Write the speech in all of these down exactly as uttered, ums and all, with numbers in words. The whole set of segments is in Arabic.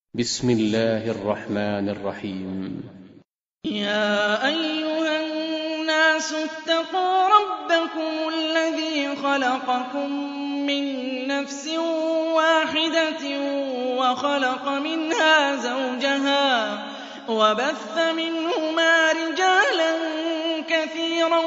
بسم الله الرحمن الرحيم. يا أيها الناس اتقوا ربكم الذي خلقكم من نفس واحدة وخلق منها زوجها وبث منهما رجالا كثيرا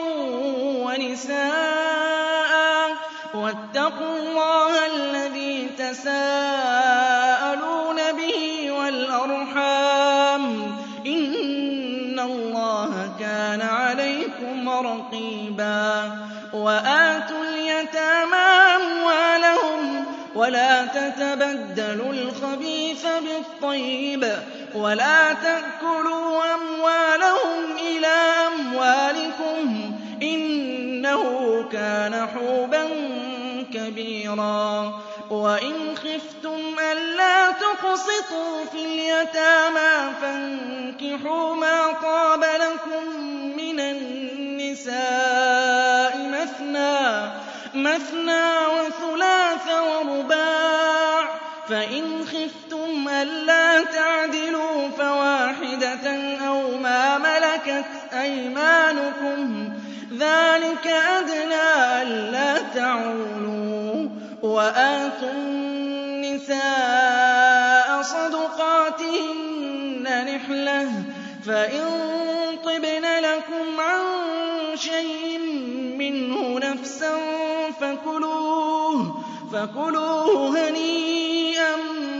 ونساء واتقوا الله الذي تساءلون به والأرحام إن الله كان عليكم رقيبا. وآتوا اليتامى أموالهم ولا تتبدلوا الخبيث بالطيب ولا تأكلوا أموالهم إلى أموالكم إنه كان حوبا كبيرا. وإن خفتم ألا تقسطوا في اليتامى فانكحوا ما طاب لكم من النساء مثنى مثنى وثلاث ورباع، فإن خفتم ألا تعدلوا فواحدة أو ما ملكت أيمانكم ذلك أدنى ألا تعولوا. وآتوا النساء صدقاتهن نحلة، فإن طبن لكم عن شيء منه نفسا فكلوه فكلوه هنيئا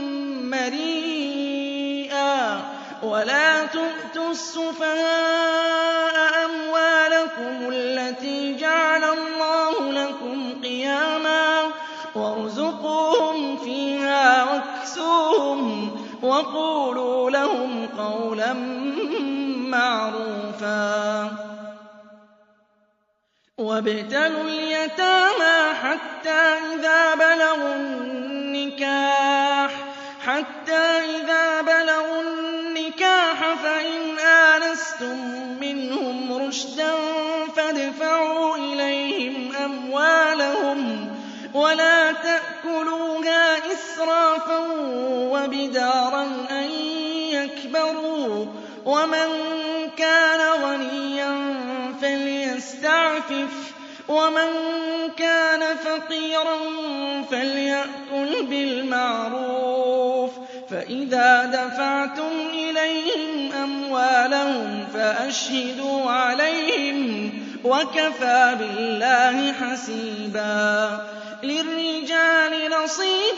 مريئا. ولا تؤتوا السفهاء أموالكم التي جعل الله لكم قياما وارزقوهم فيها واكسوهم وقولوا لهم قولا معروفا. وابتلوا اليتامى حتى إذا بلغوا النكاح حتى إذا بلغوا النكاح فإن آنستم منهم رشدا فادفعوا إليهم أموالهم ولا تأكلوها إسرافا وبدارا أن يكبروا. ومن كان غنيا فليستعفف ومن كان فقيرا فليأكل بالمعروف. فإذا دفعتم إليهم أموالهم فأشهدوا عليهم وكفى بالله حسيبا. للرجال نصيب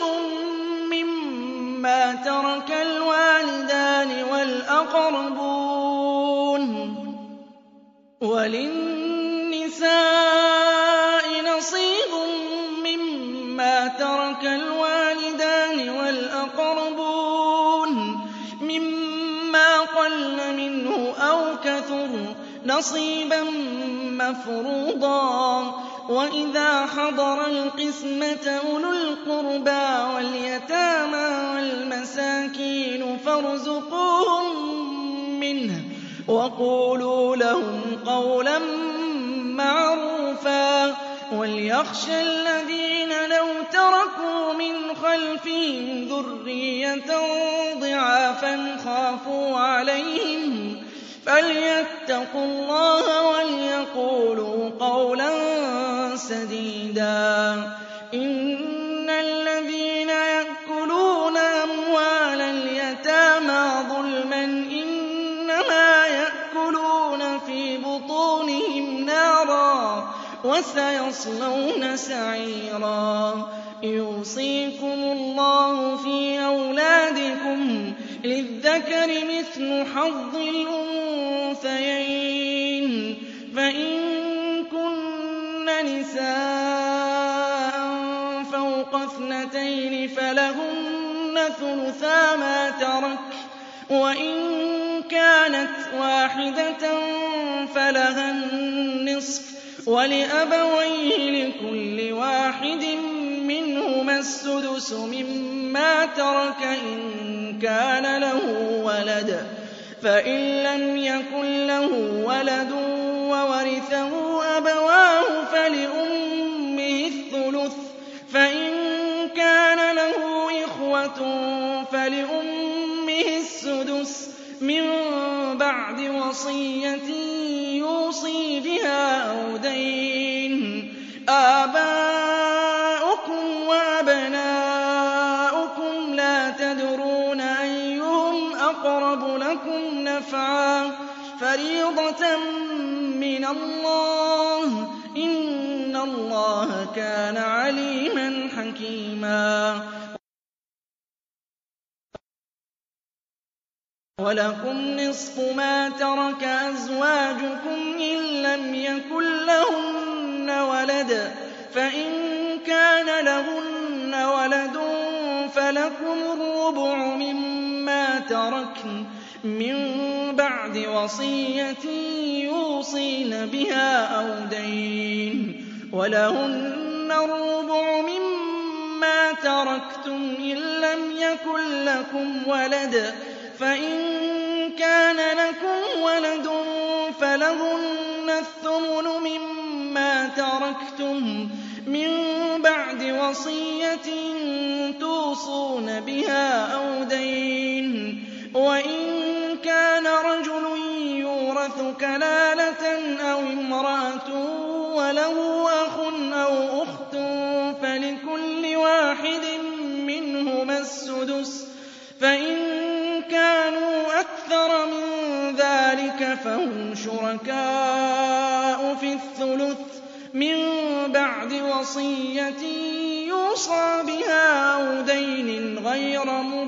مما ترك الوالدان والأقربون وللنساء نصيب مما ترك الوالدان والأقربون مما قل منه أو كثر نصيبا مفروضا. وإذا حضر القسمة أولو القربى واليتامى والمساكين فارزقوهم منه وقولوا لهم قولا معروفا. وليخشى الذين لو تركوا من خلفهم ذرية ضعافا خافوا عليهم فليتقوا الله وليقولوا قولا سديدا. إن الذين يأكلون أموال اليتامى ظلما إنما يأكلون في بطونهم نارا وسيصلون سعيرا. يوصيكم الله في أولادكم للذكر مثل حظ الأنثيين، فإن كن نساء فوق اثنتين فلهن ثلثا ما ترك، وإن كانت واحدة فلها النصف، ولأبويه لكل واحد منهما السدس مما ترك إن كان له ولد. فإن لم يكن له ولد وورثه أبواه فلأمه الثلث، فإن كان له إخوة فلأمه فيه السدس من بعد وصية يوصي بها أو دين. آباؤكم وأبناؤكم لا تدرون أيهم أقرب لكم نفعا فريضة من الله إن الله كان عليما حكيما. وَلَكُمْ نِصْفُ مَا تَرَكَ أَزْوَاجُكُمْ إِن لَّمْ يَكُن لَّهُنَّ وَلَدٌ فَإِن كَانَ لَهُنَّ وَلَدٌ فَلَكُمُ الرُّبُعُ مِمَّا تَرَكْنَ مِن بَعْدِ وَصِيَّةٍ يُوصِينَ بِهَا أَوْ دَيْنٍ وَلَهُنَّ الرُّبُعُ مِمَّا تَرَكْتُمْ إِن لَّمْ يَكُن لَّكُمْ وَلَدٌ فَإِن كَانَ لَكُمْ وَلَدٌ فَلَهُنَّ الثُّمُنُ مِمَّا تَرَكْتُم مِّن بَعْدِ وَصِيَّةٍ تُوصُونَ بِهَا أَوْ دَيْنٍ وَإِن كَانَ رَجُلٌ يُورَثُ كَلَالَةً أَوْ امْرَأَةٌ وَلَهُ أَخٌ أَوْ أُخْتٌ فَلِكُلِّ وَاحِدٍ مِّنْهُمَا السُّدُسُ فَإِن كَانُوا أَكْثَرَ مِن ذَٰلِكَ فَهُمْ شُرَكَاءُ فِي الثُّلُثِ مِن بَعْدِ وَصِيَّةٍ يُوصَىٰ بِهَا أَوْ دَيْنٍ غَيْرَ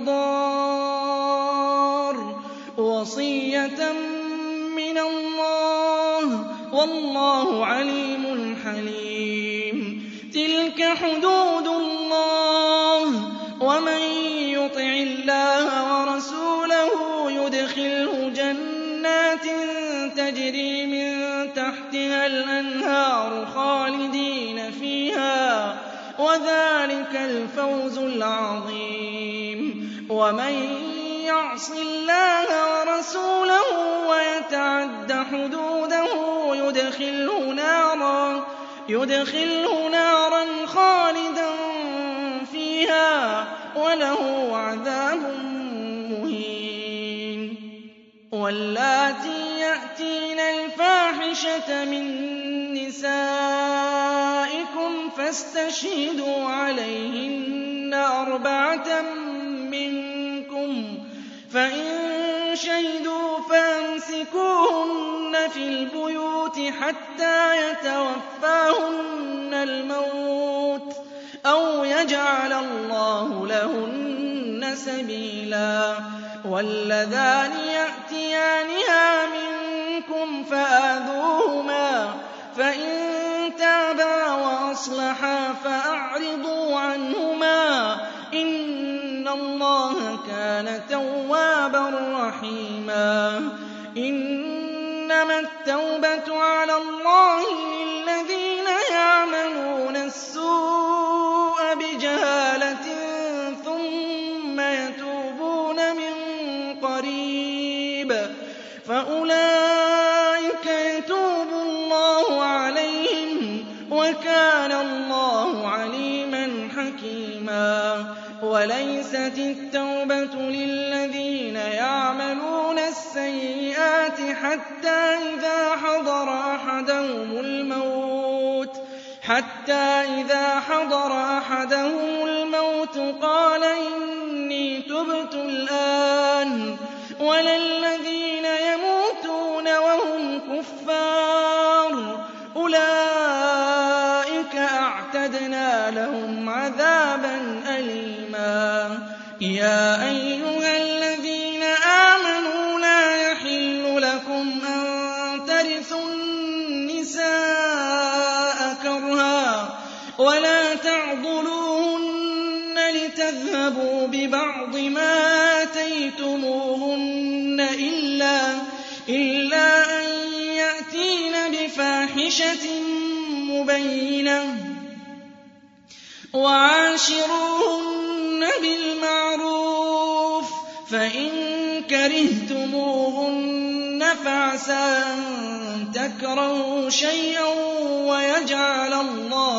مُضَارٍّ وَصِيَّةً مِّنَ اللَّهِ ۗ وَاللَّهُ عَلِيمٌ حَلِيمٌ. تِلْكَ حُدُودُ اللَّهِ ۚ وَمَن يُطِعِ اللَّهَ وَرَسُولَهُ يُدْخِلْهُ جَنَّاتٍ تَجْرِي مِن تَحْتِهَا الْأَنْهَارُ خَالِدِينَ فِيهَا ۚ وَذَٰلِكَ الْفَوْزُ الْعَظِيمُ. وَمَن يَعْصِ اللَّهَ وَرَسُولَهُ وَيَتَعَدَّ حُدُودَهُ يُدْخِلْهُ نَارًا خَالِدًا فِيهَا وَلَهُ عَذَابٌ مُّهِينٌ. وَاللَّاتِي يَأْتِينَ الْفَاحِشَةَ مِن نِّسَائِكُمْ فَاسْتَشْهِدُوا عَلَيْهِنَّ أَرْبَعَةً مِّنكُمْ ۖ فَإِن شَهِدُوا فَأَمْسِكُوهُنَّ فِي الْبُيُوتِ حَتَّىٰ يَتَوَفَّاهُنَّ الْمَوْتُ أَوْ يَجْعَلَ اللَّهُ لَهُنَّ سَبِيلًا. وَاللَّذَانِ يَأْتِيَانِهَا مِنكُمْ فَآذُوهُمَا ۖ فَإِن تَابَا وَأَصْلَحَا فَأَعْرِضُوا عَنْهُمَا ۗ إِنَّ اللَّهَ كَانَ تَوَّابًا رَّحِيمًا. إِنَّمَا التَّوْبَةُ عَلَى اللَّهِ لِلَّذِينَ يَعْمَلُونَ السُّوءَ بِجَهَالَةٍ ثُمَّ يَتُوبُونَ مِن قَرِيبٍ فَأُولَٰئِكَ يَتُوبُ اللَّهُ عَلَيْهِمْ ۗ وَكَانَ اللَّهُ عَلِيمًا حَكِيمًا. وَلَيْسَتِ التَّوْبَةُ لِلَّذِينَ يَعْمَلُونَ السَّيِّئَاتِ حَتَّىٰ إِذَا حَضَرَ أَحَدَهُمُ الْمَوْتُ حَتَّىٰ إِذَا حَضَرَ أَحَدَهُمُ الْمَوْتُ قَالَ إِنِّي تُبْتُ الْآنَ ۖ وَلَا الَّذِينَ يَمُوتُونَ وَهُمْ كُفَّارٌ أُولَٰئِكَ أَعْتَدْنَا لَهُمْ عَذَابًا أَلِيمًا. يَا أَيُّهَا الَّذِينَ آمَنُوا لَا يَحِلُّ لَكُمْ أَن تَرِثُوا النِّسَاءَ كَرْهًا وَلَا تَعْضُلُوهُنَّ لِتَذْهَبُوا بِبَعْضِ مَا آتَيْتُمُوهُنَّ إِلَّا أَن يَأْتِينَ بِفَاحِشَةٍ مُّبَيِّنَةٍ ۚ وَعَاشِرُوهُنَّ بِالْمَعْرُوفِ ۚ فَإِن كَرِهْتُمُوهُنَّ فَعَسَىٰ أَن تَكْرَهُوا شَيْئًا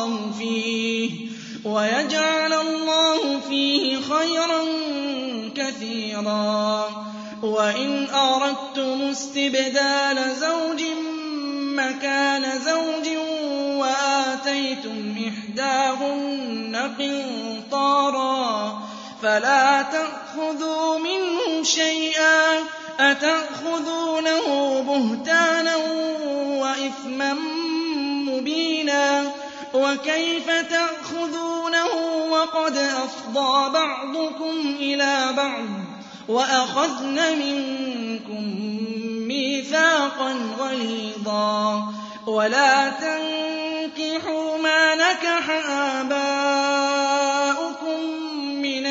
وَيَجْعَلَ اللَّهُ فِيهِ خَيْرًا كَثِيرًا. كَثِيرًا وَإِنْ أَرَدتُّمُ اسْتِبْدَالَ زَوْجٍ مَّكَانَ زَوْجٍ وَآتَيْتُمْ إِحْدَاهُنَّ قِنطَارًا فَلَا تَأْخُذُوا مِنْهُ شَيْئًا ۚ أَتَأْخُذُونَهُ بُهْتَانًا وَإِثْمًا مُّبِينًا وَكَيْفَ تَأْخُذُونَهُ وَقَدْ أَفْضَىٰ بَعْضُكُمْ إِلَىٰ بَعْضٍ وَأَخَذْنَ مِنكُم مِّيثَاقًا غَلِيظًا وَلَا تَنكِحُوا مَا نَكَحَ آبَاؤُكُم مِّنَ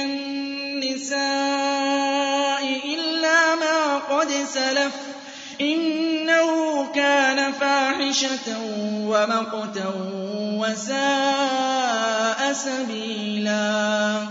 النِّسَاءِ إِلَّا مَا قَدْ سَلَفَ ۚ إِنَّهُ كَانَ فَاحِشَةً وَمَقْتًا وَسَاءَ سَبِيلًا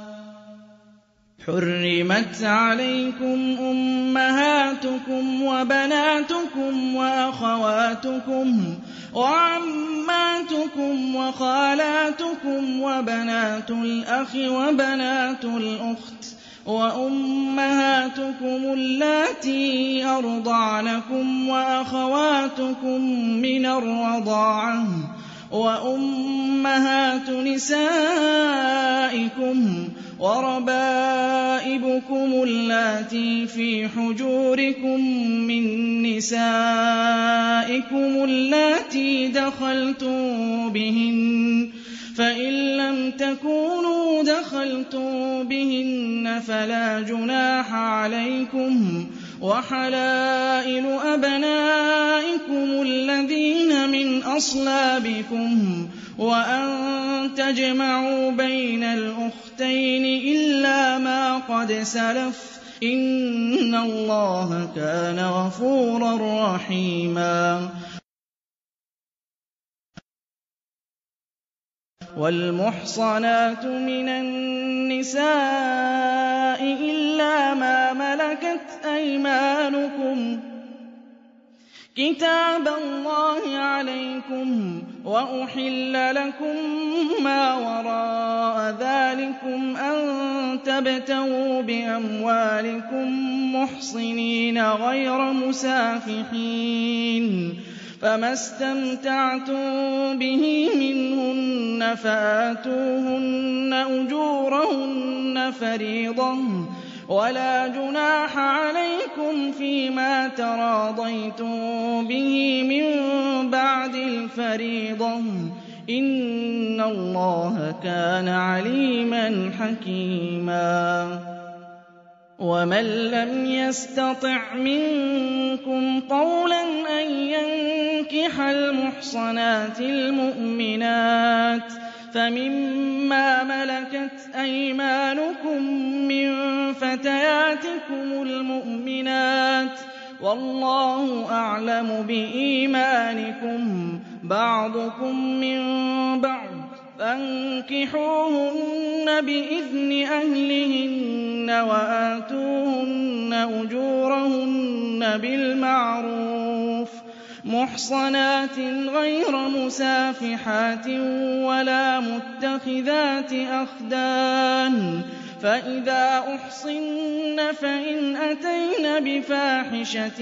حُرِّمَتْ عَلَيْكُمْ أُمَّهَاتُكُمْ وَبَنَاتُكُمْ وَأَخَوَاتُكُمْ وَعَمَّاتُكُمْ وَخَالَاتُكُمْ وَبَنَاتُ الْأَخِ وَبَنَاتُ الْأُخْتِ وَأُمَّهَاتُكُمُ اللَّاتِي أَرْضَعْنَكُمْ وَأَخَوَاتُكُم مِّنَ الرَّضَاعَةِ وَأُمَّهَاتُ نِسَائِكُمْ وَرَبَائِبُكُمُ اللَّاتِي فِي حُجُورِكُم مِّن نِّسَائِكُمُ اللَّاتِي دَخَلْتُم بِهِنَّ ۖ فَإِن لَّمْ تَكُونُوا دَخَلْتُم بِهِنَّ فَلَا جُنَاحَ عَلَيْكُمْ ۚ وَحَلَائِلُ أَبْنَائِكُمُ الَّذِينَ مِنْ أَصْلَابِكُمْ وَأَن تَجْمَعُوا بَيْنَ الْأُخْتَيْنِ إِلَّا مَا قَدْ سَلَفَ ۚ إِنَّ اللَّهَ كَانَ غَفُورًا رَّحِيمًا وَالْمُحْصَنَاتُ مِنَ النِّسَاءِ إِلَّا مَا مَلَكَتْ أَيْمَانُكُمْ ۖ كِتَابَ اللَّهِ عَلَيْكُمْ ۚ وَأُحِلَّ لَكُم مَّا وَرَاءَ ذَٰلِكُمْ أَن تَبْتَغُوا بِأَمْوَالِكُم مُّحْصِنِينَ غَيْرَ مُسَافِحِينَ ۚ فَمَا اسْتَمْتَعْتُم بِهِ مِنْهُنَّ فَآتُوهُنَّ أُجُورَهُنَّ فَرِيضَةً ۚ وَلَا جُنَاحَ عَلَيْكُمْ فِيمَا تَرَاضَيْتُم بِهِ مِن بَعْدِ الْفَرِيضَةِ ۚ إِنَّ اللَّهَ كَانَ عَلِيمًا حَكِيمًا وَمَن لَّمْ يَسْتَطِعْ مِنكُمْ طَوْلًا أَن يَنكِحَ الْمُحْصَنَاتِ الْمُؤْمِنَاتِ فَمِمَّا مَلَكَتْ أَيْمَانُكُم مِّن فَتَيَاتِكُمُ الْمُؤْمِنَاتِ ۚ وَاللَّهُ أَعْلَمُ بِإِيمَانِكُم ۚ بَعْضُكُم مِّن بَعْضٍ ۚ فَانكِحُوهُنَّ بِإِذْنِ أَهْلِهِنَّ وَآتُوهُنَّ أُجُورَهُنَّ بِالْمَعْرُوفِ مُحْصَنَاتٍ غَيْرَ مُسَافِحَاتٍ وَلَا مُتَّخِذَاتِ أَخْدَانٍ ۚ فَإِذَا أُحْصِنَّ فَإِنْ أَتَيْنَ بِفَاحِشَةٍ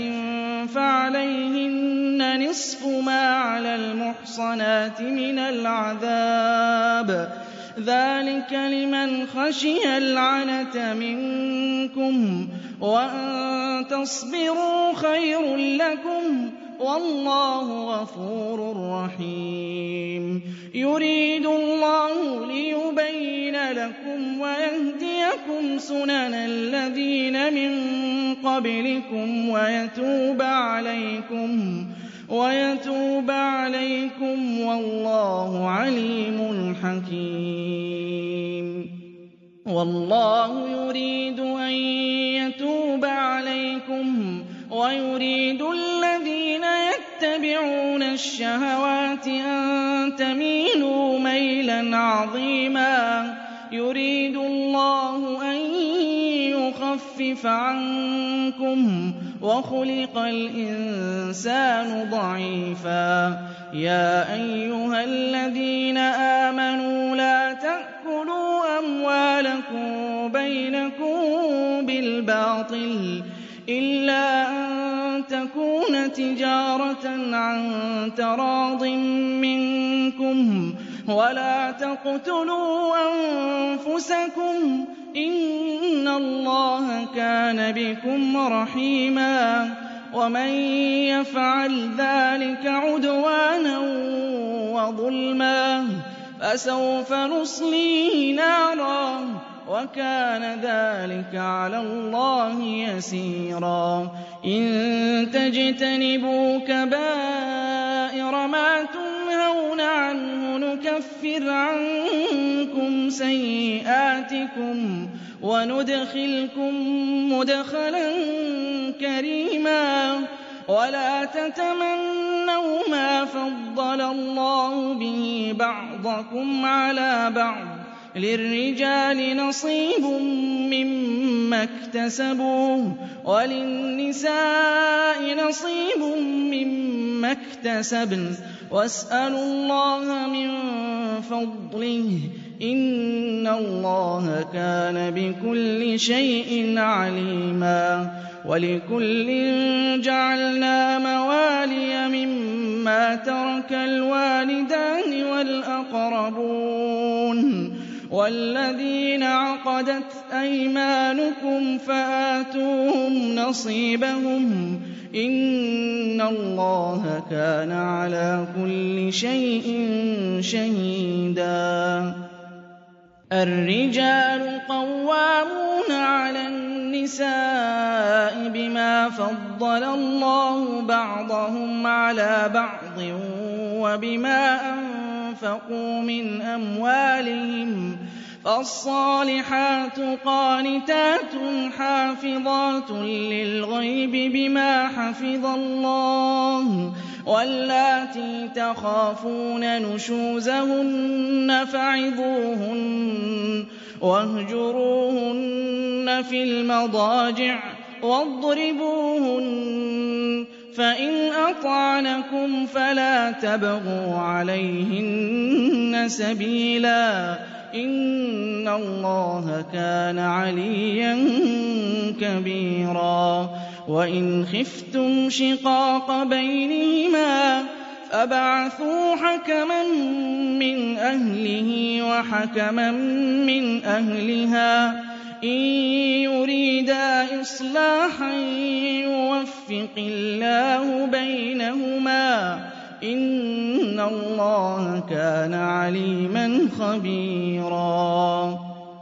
فَعَلَيْهِنَّ نِصْفُ مَا عَلَى الْمُحْصَنَاتِ مِنَ الْعَذَابِ ۚ ذَٰلِكَ لِمَنْ خَشِيَ الْعَنَتَ مِنكُمْ ۚ وَأَن تَصْبِرُوا خَيْرٌ لَّكُمْ ۗ وَاللَّهُ غَفُورٌ رَّحِيمٌ يُرِيدُ اللَّهُ لِيُبَيِّنَ لَكُمْ وَيَهْدِيَكُمْ سُنَنَ الَّذِينَ مِن قَبْلِكُمْ وَيَتُوبَ عَلَيْكُمْ وَيَتُوبَ عَلَيْكُمْ ۗ وَاللَّهُ عَلِيمٌ حَكِيمٌ وَاللَّهُ يُرِيدُ أَن يَتُوبَ عَلَيْكُمْ وَيُرِيدُ الَّذِينَ يَتَّبِعُونَ الشَّهَوَاتِ أَن تَمِيلُوا مَيْلًا عَظِيمًا يُرِيدُ اللَّهُ أَن يُخَفِّفَ خُفِّفَ عَنكُمْ وَخُلِقَ الْإِنسَانُ ضَعِيفًا يَا أَيُّهَا الَّذِينَ آمَنُوا لَا تَأْكُلُوا أَمْوَالَكُم بَيْنَكُم بِالْبَاطِلِ إِلَّا أَن تَكُونَ تِجَارَةً عَن تَرَاضٍ مِّنكُمْ وَلَا تَقْتُلُوا أَنفُسَكُمْ ۚ إِنَّ اللَّهَ كَانَ بِكُمْ رَحِيمًا وَمَن يَفْعَلْ ذَٰلِكَ عُدْوَانًا وَظُلْمًا فَسَوْفَ نُصْلِيهِ نَارًا ۚ وَكَانَ ذَٰلِكَ عَلَى اللَّهِ يَسِيرًا إِن تَجْتَنِبُوا كَبَائِرَ مَا تُنْهَوْنَ عَنْهُ نُكَفِّرْ عَنكُمْ سَيِّئَاتِكُمْ وَنُدْخِلْكُم مُّدْخَلًا كَرِيمًا وَلَا تَتَمَنَّوْا مَا فَضَّلَ اللَّهُ بِهِ بَعْضَكُمْ عَلَىٰ بَعْضٍ ۚ لِّلرِّجَالِ نَصِيبٌ مِّمَّا اكْتَسَبُوا وَلِلنِّسَاءِ نَصِيبٌ مِّمَّا اكْتَسَبْنَ ۚ وَاسْأَلُوا اللَّهَ مِن فَضْلِهِ ۗ إِنَّ اللَّهَ كَانَ بِكُلِّ شَيْءٍ عَلِيمًا وَلِكُلٍّ جَعَلْنَا مَوَالِيَ مِمَّا تَرَكَ الْوَالِدَانِ وَالْأَقْرَبُونَ وَالَّذِينَ عَقَدَتْ أَيْمَانُكُمْ فَآتُوهُمْ نَصِيبَهُمْ ۖ إِنَّ اللَّهَ كَانَ عَلَىٰ كُلِّ شَيْءٍ شَهِيدًا الرِّجَالُ قَوَّامُونَ عَلَى النِّسَاءِ بِمَا فَضَّلَ اللَّهُ بَعْضَهُمْ عَلَىٰ بَعْضٍ وَبِمَا أَنفَقُوا مِنْ أَمْوَالِهِمْ ۚ فَالصَّالِحَاتُ قَانِتَاتٌ حَافِظَاتٌ لِّلْغَيْبِ بِمَا حَفِظَ اللَّهُ ۚ وَاللَّاتِي تَخَافُونَ نُشُوزَهُنَّ فَعِظُوهُنَّ وَاهْجُرُوهُنَّ فِي الْمَضَاجِعِ وَاضْرِبُوهُنَّ ۖ فَإِنْ أَطَعْنَكُمْ فَلَا تَبْغُوا عَلَيْهِنَّ سَبِيلًا ۗ إِنَّ اللَّهَ كَانَ عَلِيًّا كَبِيرًا وَإِنْ خِفْتُمْ شِقَاقَ بَيْنِهِمَا فَابْعَثُوا حَكَمًا مِّنْ أَهْلِهِ وَحَكَمًا مِّنْ أَهْلِهَا إِن يُرِيدَا إِصْلَاحًا يُوَفِّقِ اللَّهُ بَيْنَهُمَا ۗ إِنَّ اللَّهَ كَانَ عَلِيمًا خَبِيرًا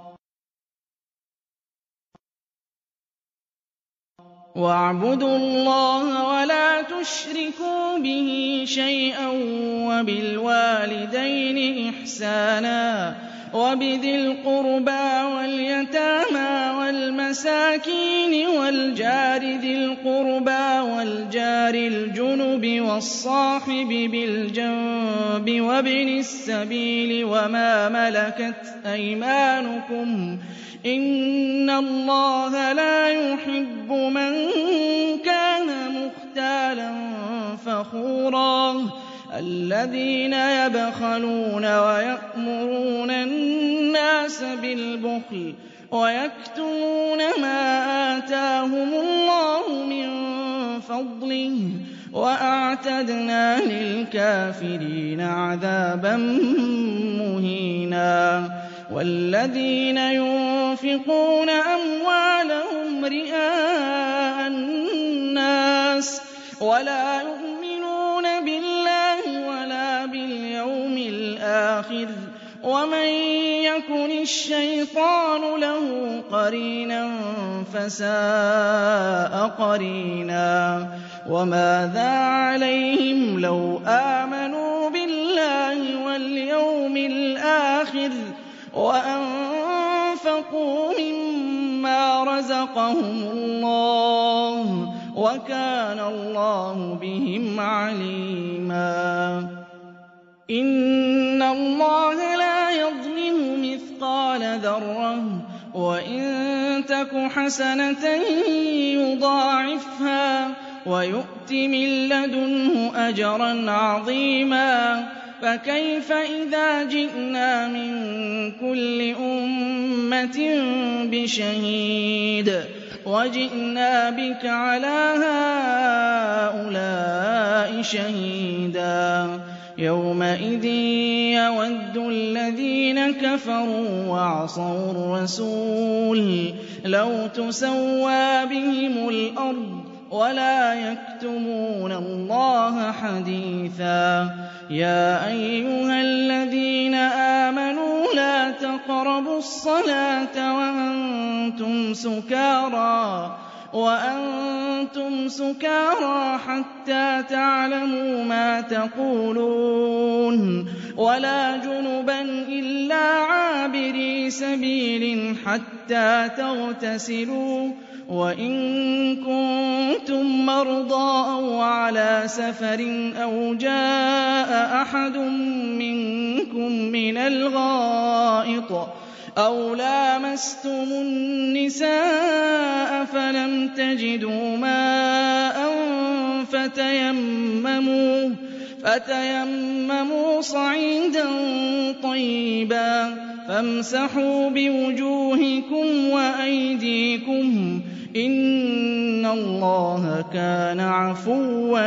وَاعْبُدُوا اللَّهَ وَلَا تُشْرِكُوا بِهِ شَيْئًا وَبِالْوَالِدَيْنِ إِحْسَانًا وَبِذِي الْقُرْبَىٰ وَالْيَتَامَىٰ وَالْمَسَاكِينِ وَالْجَارِ ذِي الْقُرْبَىٰ وَالْجَارِ الْجُنُبِ وَالصَّاحِبِ بِالْجَنبِ وَابْنِ السَّبِيلِ وَمَا مَلَكَتْ أَيْمَانُكُمْ ۗ إِنَّ اللَّهَ لَا يُحِبُّ مَن كَانَ مُخْتَالًا فَخُورًا الَّذِينَ يَبْخَلُونَ وَيَأْمُرُونَ النَّاسَ بِالْبُخْلِ وَيَكْتُمُونَ مَا آتَاهُمُ اللَّهُ مِن فَضْلِهِ ۗ وَأَعْتَدْنَا لِلْكَافِرِينَ عَذَابًا مُّهِينًا وَالَّذِينَ يُنفِقُونَ أَمْوَالَهُمْ رِئَاءَ النَّاسِ وَلَا يُؤْمِنُونَ بِاللَّهِ وَلَا بِالْيَوْمِ الْآخِرِ وَمَن يَكُنِ الشَّيْطَانُ لَهُ قَرِينًا فَسَاءَ قَرِينًا وَمَاذَا عَلَيْهِمْ لَوْ آمَنُوا بِاللَّهِ وَالْيَوْمِ الْآخِرِ وَأَنفَقُوا مِمَّا رَزَقَهُمُ اللَّهُ ۚ وَكَانَ اللَّهُ بِهِمْ عَلِيمًا إِنَّ اللَّهَ لَا يَظْلِمُ مِثْقَالَ ذَرَّةٍ وَإِن تَكُ حَسَنَةً يُضَاعِفْهَا وَيُؤْتِ مِن لَّدُنْهُ أَجْرًا عَظِيمًا. فَكَيْفَ إِذَا جِئْنَا مِن كُلِّ أُمَّةٍ بِشَهِيدٍ وَجِئْنَا بِكَ عَلَىٰ هَٰؤُلَاءِ شَهِيدًا. يَوْمَئِذٍ يَوَدُّ الَّذِينَ كَفَرُوا وَعَصَوُا الرَّسُولَ لَوْ تُسَوَّىٰ بِهِمُ الْأَرْضُ وَلَا يَكْتُمُونَ اللَّهَ حَدِيثًا. يَا أَيُّهَا الَّذِينَ آمَنُوا لَا تَقْرَبُوا الصَّلَاةَ وَأَنتُمْ سُكَارَىٰ وَأَنتُمْ سُكَارَىٰ حَتَّىٰ تَعْلَمُوا مَا تَقُولُونَ وَلَا جُنُبًا إِلَّا عَابِرِي سَبِيلٍ حَتَّىٰ تَغْتَسِلُوا وَإِن كُنتُم مَّرْضَىٰ أَوْ عَلَىٰ سَفَرٍ أَوْ جَاءَ أَحَدٌ مِّنكُم مِّنَ الْغَائِطِ أَوْ لَامَسْتُمُ النِّسَاءَ فَلَمْ تَجِدُوا مَاءً فَتَيَمَّمُوا فَتَيَمَّمُوا صَعِيدًا طَيِّبًا فَامْسَحُوا بِوُجُوهِكُمْ وَأَيْدِيكُمْ ۗ إِنَّ اللَّهَ كَانَ عَفُوًّا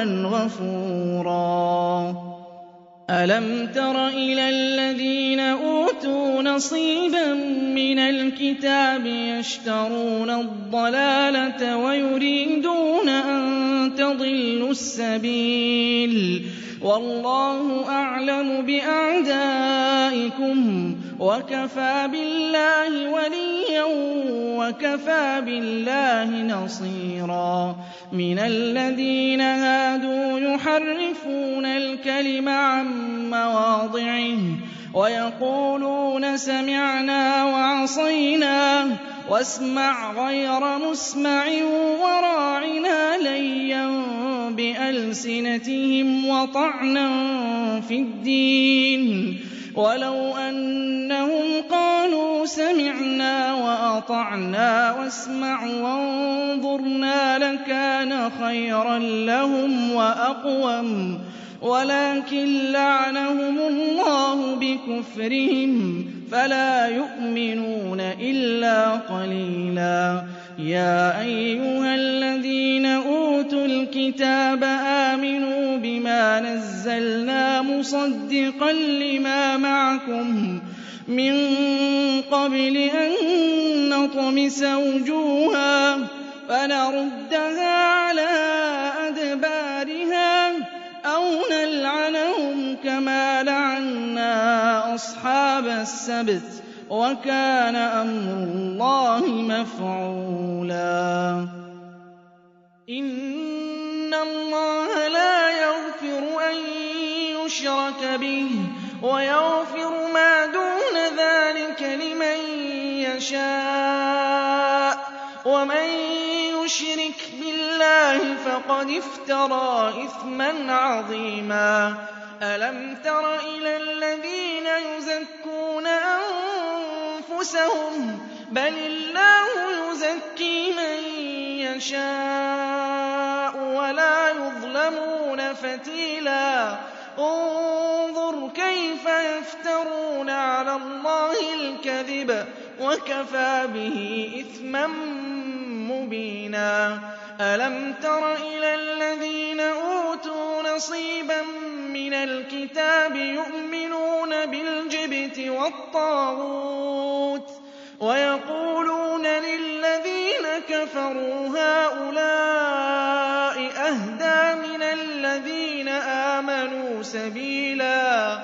غَفُورًا. أَلَمْ تَرَ إِلَى الَّذِينَ أُوتُوا نَصِيبًا مِّنَ الْكِتَابِ يَشْتَرُونَ الضَّلَالَةَ وَيُرِيدُونَ أَن تَضِلُّوا السَّبِيلَ ۗ وَاللَّهُ أَعْلَمُ بِأَعْدَائِكُمْ ۚ وَكَفَىٰ بِاللَّهِ وَلِيًّا وَكَفَىٰ بِاللَّهِ نَصِيرًا. مِنَ الَّذِينَ هَادُوا يُحَرِّفُونَ الْكَلِمَ عَن مَّوَاضِعِهِ وَيَقُولُونَ سَمِعْنَا وَعَصَيْنَا وَاسْمَعْ غَيْرَ مُسْمَعٍ وَرَاعِنَا لَيًّا بِأَلْسِنَتِهِمْ وَطَعْنًا فِي الدِّينِ ۚ وَلَوْ أَنَّهُمْ قَالُوا سَمِعْنَا وَأَطَعْنَا وَاسْمَعْ وَانظُرْنَا لَكَانَ خَيْرًا لَّهُمْ وَأَقْوَمَ، وَلَٰكِن لَّعَنَهُمُ اللَّهُ بِكُفْرِهِمْ فَلَا يُؤْمِنُونَ إِلَّا قَلِيلًا. يَا أَيُّهَا الَّذِينَ أُوتُوا الْكِتَابَ آمِنُوا بِمَا نَزَّلْنَا مُصَدِّقًا لِّمَا مَعَكُم مِّن قَبْلِ أَن نَّطْمِسَ وُجُوهًا فَنَرُدَّهَا عَلَىٰ أَدْبَارِهَا أَوْ نَلْعَنَهُمْ كَمَا لَعَنَّا أَصْحَابَ السَّبْتِ ۚ وَكَانَ أَمْرُ اللَّهِ مَفْعُولًا. إِنَّ اللَّهَ لَا يَغْفِرُ أَن يُشْرَكَ بِهِ وَيَغْفِرُ مَا دُونَ ذَٰلِكَ لِمَن يَشَاءُ ۚ وَمَن يُشْرِكْ بِاللَّهِ فَقَدِ افْتَرَىٰ إِثْمًا عَظِيمًا. أَلَمْ تَرَ إِلَى الَّذِينَ يُزَكُّونَ أَنفُسَهُم ۚ بَلِ اللَّهُ يُزَكِّي مَن يَشَاءُ وَلَا يُظْلَمُونَ فَتِيلًا. انظُرْ كَيْفَ يَفْتَرُونَ عَلَى اللَّهِ الْكَذِبَ وَكَفَىٰ بِهِ إِثْمًا مُّبِينًا. أَلَمْ تَرَ إِلَى الَّذِينَ أُوتُوا نَصِيبًا مِّنَ الْكِتَابِ يُؤْمِنُونَ بِالْجِبْتِ وَالطَّاغُوتِ وَيَقُولُونَ لِلَّذِينَ كَفَرُوا هَٰؤُلَاءِ أَهْدَىٰ مِنَ الَّذِينَ آمَنُوا سَبِيلًا.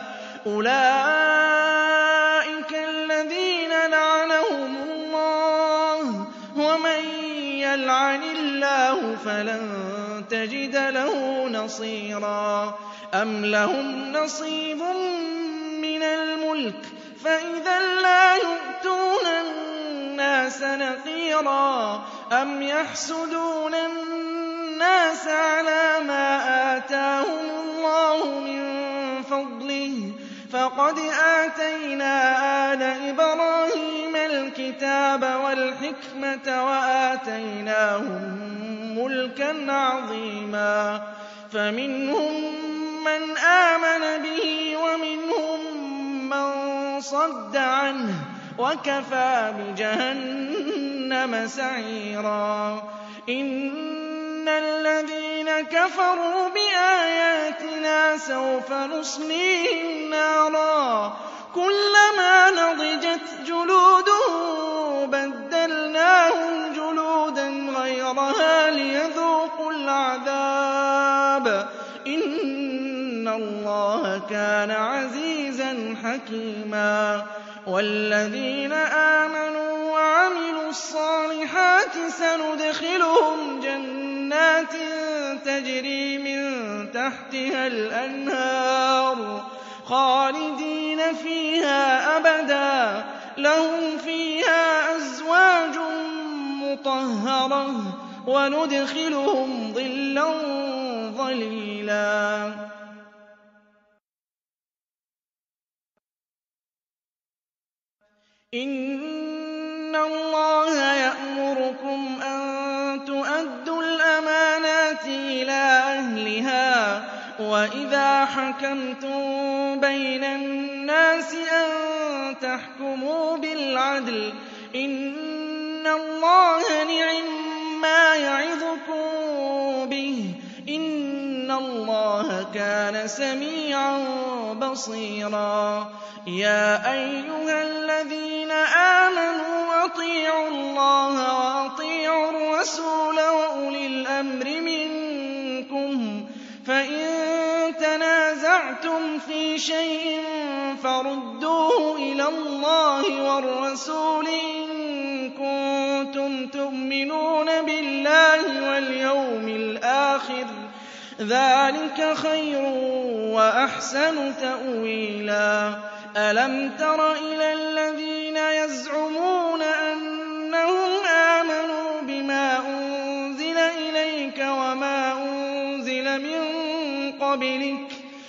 أُولَٰئِكَ الَّذِينَ لَعَنَهُمُ اللَّهُ ۖ وَمَن يَلْعَنِ اللَّهُ فَلَن تَجِدَ لَهُ نَصِيرًا. أَمْ لَهُمْ نَصِيبٌ مِّنَ الْمُلْكِ فَإِذًا لَّا يُؤْتُونَ النَّاسَ نَقِيرًا. أَمْ يَحْسُدُونَ النَّاسَ عَلَىٰ مَا آتَاهُمُ اللَّهُ مِن فَضْلِهِ ۖ فَقَدْ آتَيْنَا آلَ إِبْرَاهِيمَ الْكِتَابَ الكتاب والحكمة وآتيناهم ملكا عظيما فمنهم من آمن به ومنهم من صد عنه وكفى بجهنم سعيرا إن الذين كفروا بآياتنا سوف نصليهم نارا كلما نضجت جلودهم بدلناهم جلودا غيرها ليذوقوا العذاب إن الله كان عزيزا حكيما والذين آمنوا وعملوا الصالحات سندخلهم جنات تجري من تحتها الأنهار خالدين فيها أبدا لهم فيها أزواج مطهرة وندخلهم ظلا ظليلا إن الله يأمركم أن تؤدوا الأمانات إلى أهلها وإذا حكمتم بين الناس أن تحكموا بالعدل إن الله نعما يعظكم به إن الله كان سميعا بصيرا يا أيها الذين آمنوا أطيعوا الله وأطيعوا الرسول وأولي الأمر منكم فإن تنازعتم في شيء فردوه إلى الله والرسول إن كنتم تؤمنون بالله واليوم الآخر ذلك خير وأحسن تأويلا ألم تر إلى الذين يزعمون أنهم آمنوا بما أنزل إليك وما أنزل من قبلك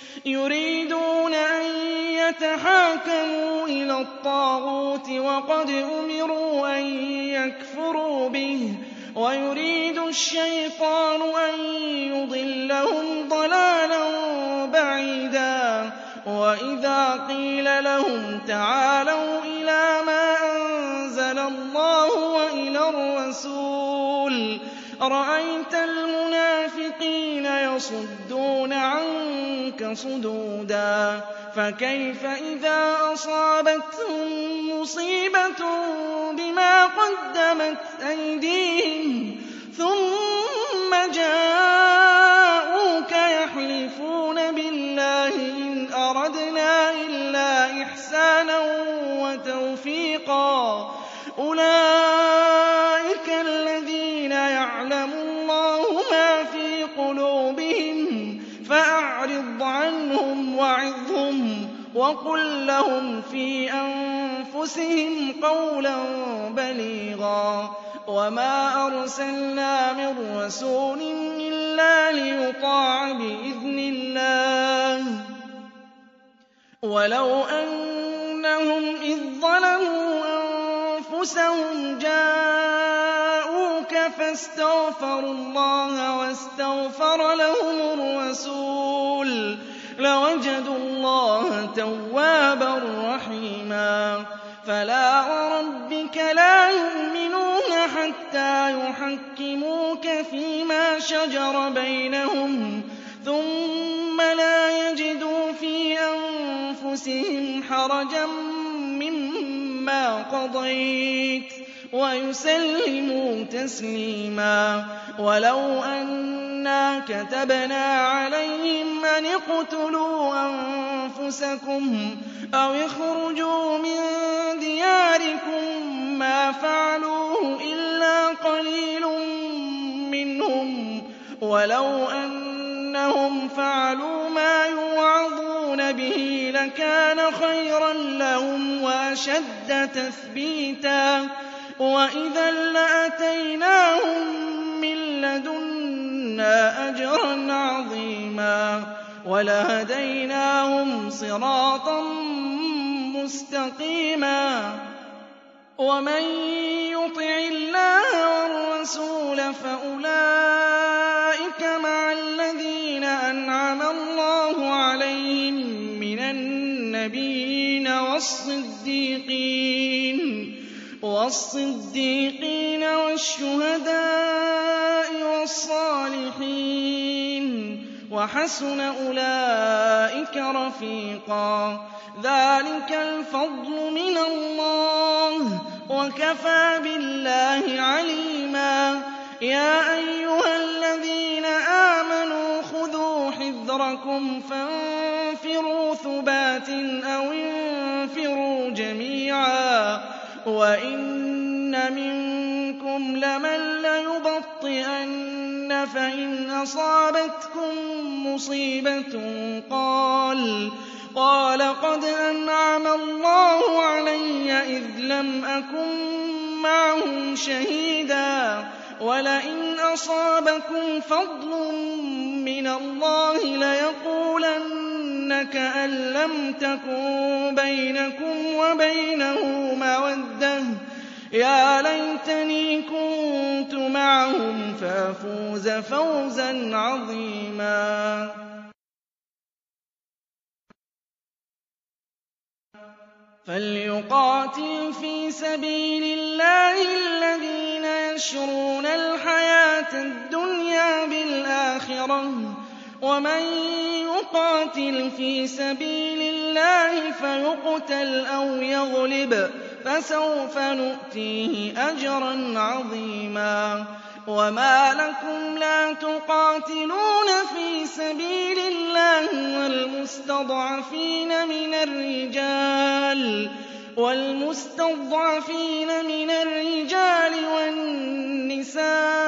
يريدون أن يتحاكموا إلى الطاغوت وقد أمروا أن يكفروا به ويريد الشيطان أن يضلهم ضلالا بعيدا وإذا قيل لهم تعالوا إلى ما أنزل الله وإلى الرسول رأيت المنافقين يصدون عنك صدودا فكيف إذا أصابتهم مصيبة بما قدمت أيديهم ثم جاءوك يحلفون بالله إن أردنا إلا إحسانا وتوفيقا أولئك الذين يعلم الله ما في قلوبهم فأعرض عنهم وعظهم وقل لهم في أنفسهم قولا بليغا وما أرسلنا من رسول إلا ليطاع بإذن الله ولو أنهم إذ ظلموا أنفسهم جاءوك فاستغفروا الله واستغفر لهم الرسول لوجدوا الله توابا رحيما فلا وربك لا يؤمنون حتى يحكموك فيما شجر بينهم ثم لا يجدوا في أنفسهم حرجا مما قضيت ويسلموا تسليما ولو أنا كتبنا عليهم أن اقتلوا أنفسكم أو اخرجوا من دياركم ما فعلوه إلا قليل منهم ولو أنهم فعلوا ما يوعظون به لكان خيرا لهم وأشد تثبيتا وإذا لآتيناهم من لدنا أجرا عظيما ولهديناهم صراطا مستقيما ومن يطع الله والرسول فأولئك مع الذين أنعم الله عليهم من النبيين والصديقين والصديقين والشهداء والصالحين وحسن أولئك رفيقا ذلك الفضل من الله وكفى بالله عليما يا أيها الذين آمنوا خذوا حذركم فانفروا ثبات أو انفروا جميعا وإن منكم لمن ليبطئن فإن أصابتكم مصيبة قال قال قد أنعم الله علي إذ لم أكن معهم شهيدا ولئن أصابكم فضل من الله ليقولن كأن لم تكن بينكم وبينه مودة يا ليتني كنت معهم فأفوز فوزا عظيما فليقاتل في سبيل الله الذين يشرون الحياة الدنيا بالآخرة ومن يقاتل في سبيل الله فيقتل أو يغلب فسوف نؤتيه أجرا عظيما وما لكم لا تقاتلون في سبيل الله والمستضعفين من الرجال والمستضعفين من الرجال والنساء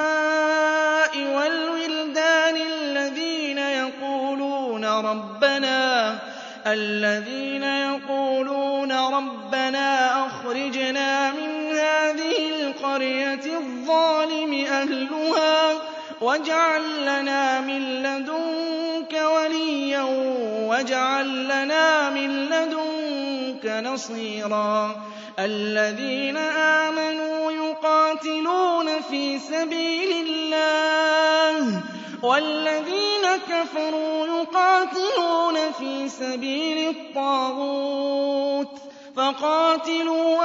والولدان الذين يقولون ربنا الذين يقولون ربنا أخرجنا من هذه القرية الظالم أهلها واجعل لنا من لدنك وليا واجعل لنا من لدنك نصيرا الذين آمنوا يقاتلون في سبيل الله والذين كفروا يقاتلون في سبيل الطاغوت فقاتلوا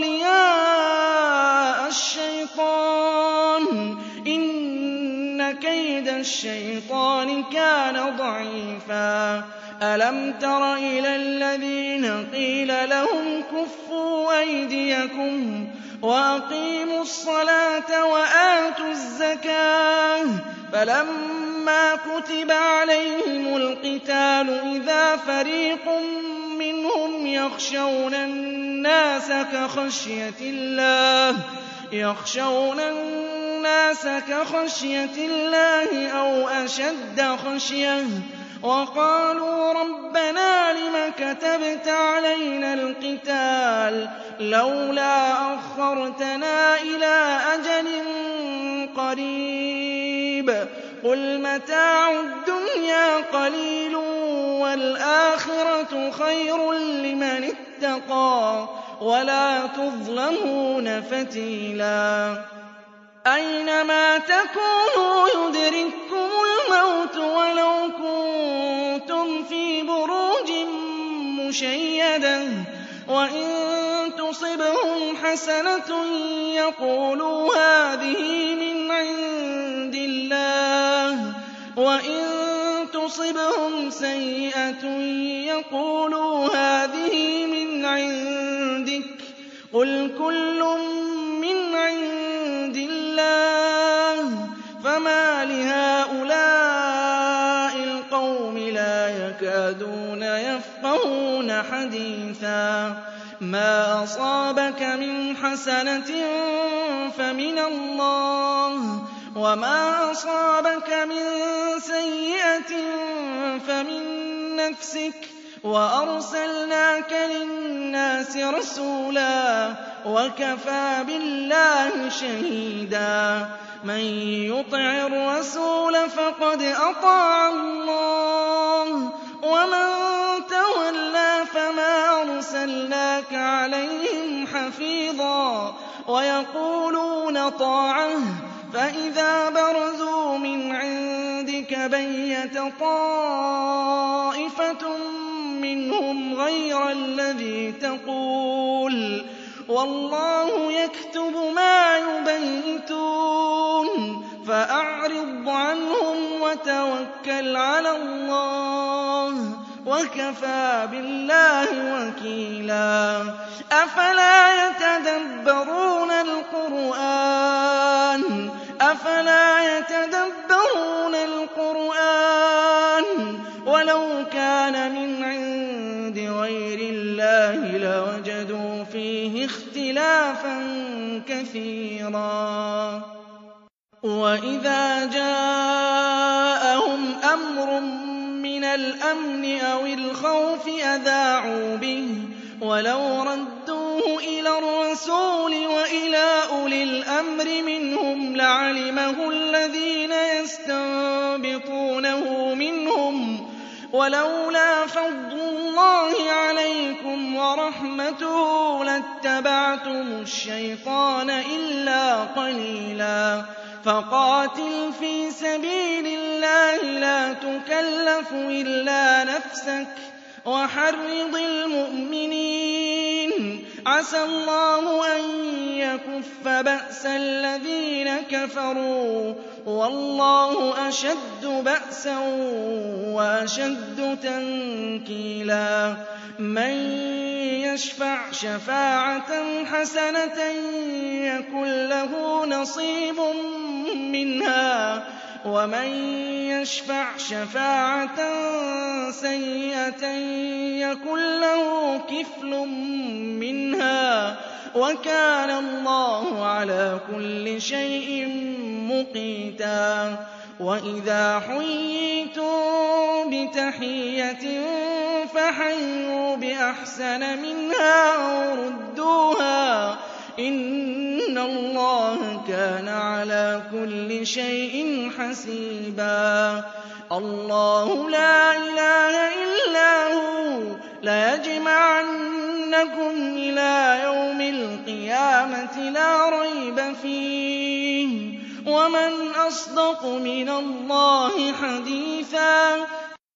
أولياء الشيطان إن كيد الشيطان كان ضعيفا ألم تر إلى الذين قيل لهم كفوا أيديكم وأقيموا الصلاة وآتوا الزكاة فلما كتب عليهم القتال إذا فريق منهم يخشون الناس كخشية الله يخشون الناس كخشية الله أو أشد خشية وقالوا ربنا لم كتبت علينا القتال لولا أخرتنا إلى أجل قريب قل متاع الدنيا قليل والآخرة خير لمن اتقى ولا تظلمون فتيلا أينما تكونوا يدرككم الموت ولو كنتم في بروج مشيدة وإن تصبهم حسنة يقولوا هذه من عند الله وإن تصبهم سيئة يقولوا هذه من عندك قل كل من عند الله فما لهؤلاء القوم لا يكادون يفقهون حديثا ما أصابك من حسنة فمن الله وما أصابك من سيئة فمن نفسك وأرسلناك للناس رسولا وكفى بالله شهيدا من يطع الرسول فقد أطاع الله ومن تولى فما أرسلناك عليهم حفيظا ويقولون طاعة فإذا برزوا من عندك بيت طائفة منهم غير الذي تقول والله يكتب ما يبيتون فأعرض عنهم وتوكل على الله وكفى بالله وكيلا أفلا يتدبرون القرآن أفلا يتدبرون القرآن ولو كان من عند غير الله لوجدوا فيه اختلافا كثيرا وإذا جاءهم أمر من الأمن أو الخوف أذاعوا به ولو ردوه إلى الرسول وإلى أولي الأمر منهم لعلمه الذين يستنبطونه منهم ولولا فضل الله عليكم ورحمته لاتبعتم الشيطان إلا قليلا فقاتل في سبيل الله لا تكلف إلا نفسك وحرض المؤمنين عسى الله أن يكف بأس الذين كفروا والله أشد بأسا وأشد تنكيلا من يشفع شفاعة حسنة يكن له نصيب منها ومن يشفع شفاعة سيئة يكن له كفل منها وكان الله على كل شيء مقيتا وإذا حييتم بتحية فحيوا بأحسن منها أو ردوها إن الله كان على كل شيء حسيبا الله لا إله إلا هو ليجمعنكم إلى يوم القيامة لا ريب فيه ومن أصدق من الله حديثا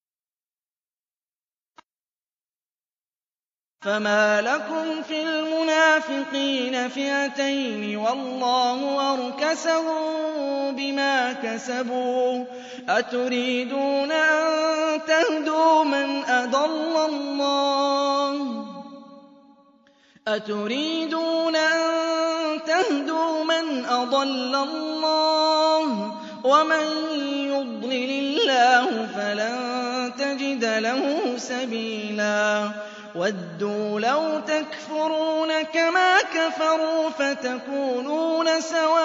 فما لكم في المنافقين فئتين والله أركسهم بما كسبوا أتريدون أن تهدوا من أضل الله أتريدون أن تهدوا من أضل الله ومن يضلل الله فلن تجد له سبيلا وَدُّوا لَوْ تَكْفُرُونَ كَمَا كَفَرُوا فَتَكُونُونَ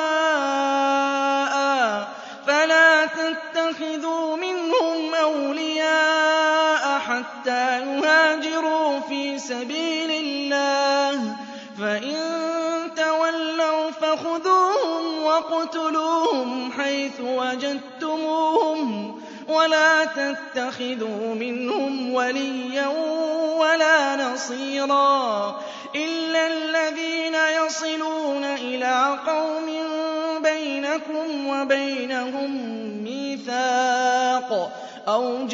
سَوَاءً فَلَا تَتَّخِذُوا مِنْهُمْ أَوْلِيَاءَ حَتَّىٰ يُهَاجِرُوا فِي سَبِيلِ اللَّهِ فَإِن تَوَلَّوْا فَخُذُوهُمْ وَاقْتُلُوهُمْ حَيْثُ وَجَدتُّمُوهُمْ وَلَا تَتَّخِذُوا مِنْهُمْ وَلِيًّا وَلَا نَصِيرًا إِلَّا الَّذِينَ يَصِلُونَ إِلَىٰ قَوْمٍ بَيْنَكُمْ وَبَيْنَهُم مِّيثَاقٌ أَوْ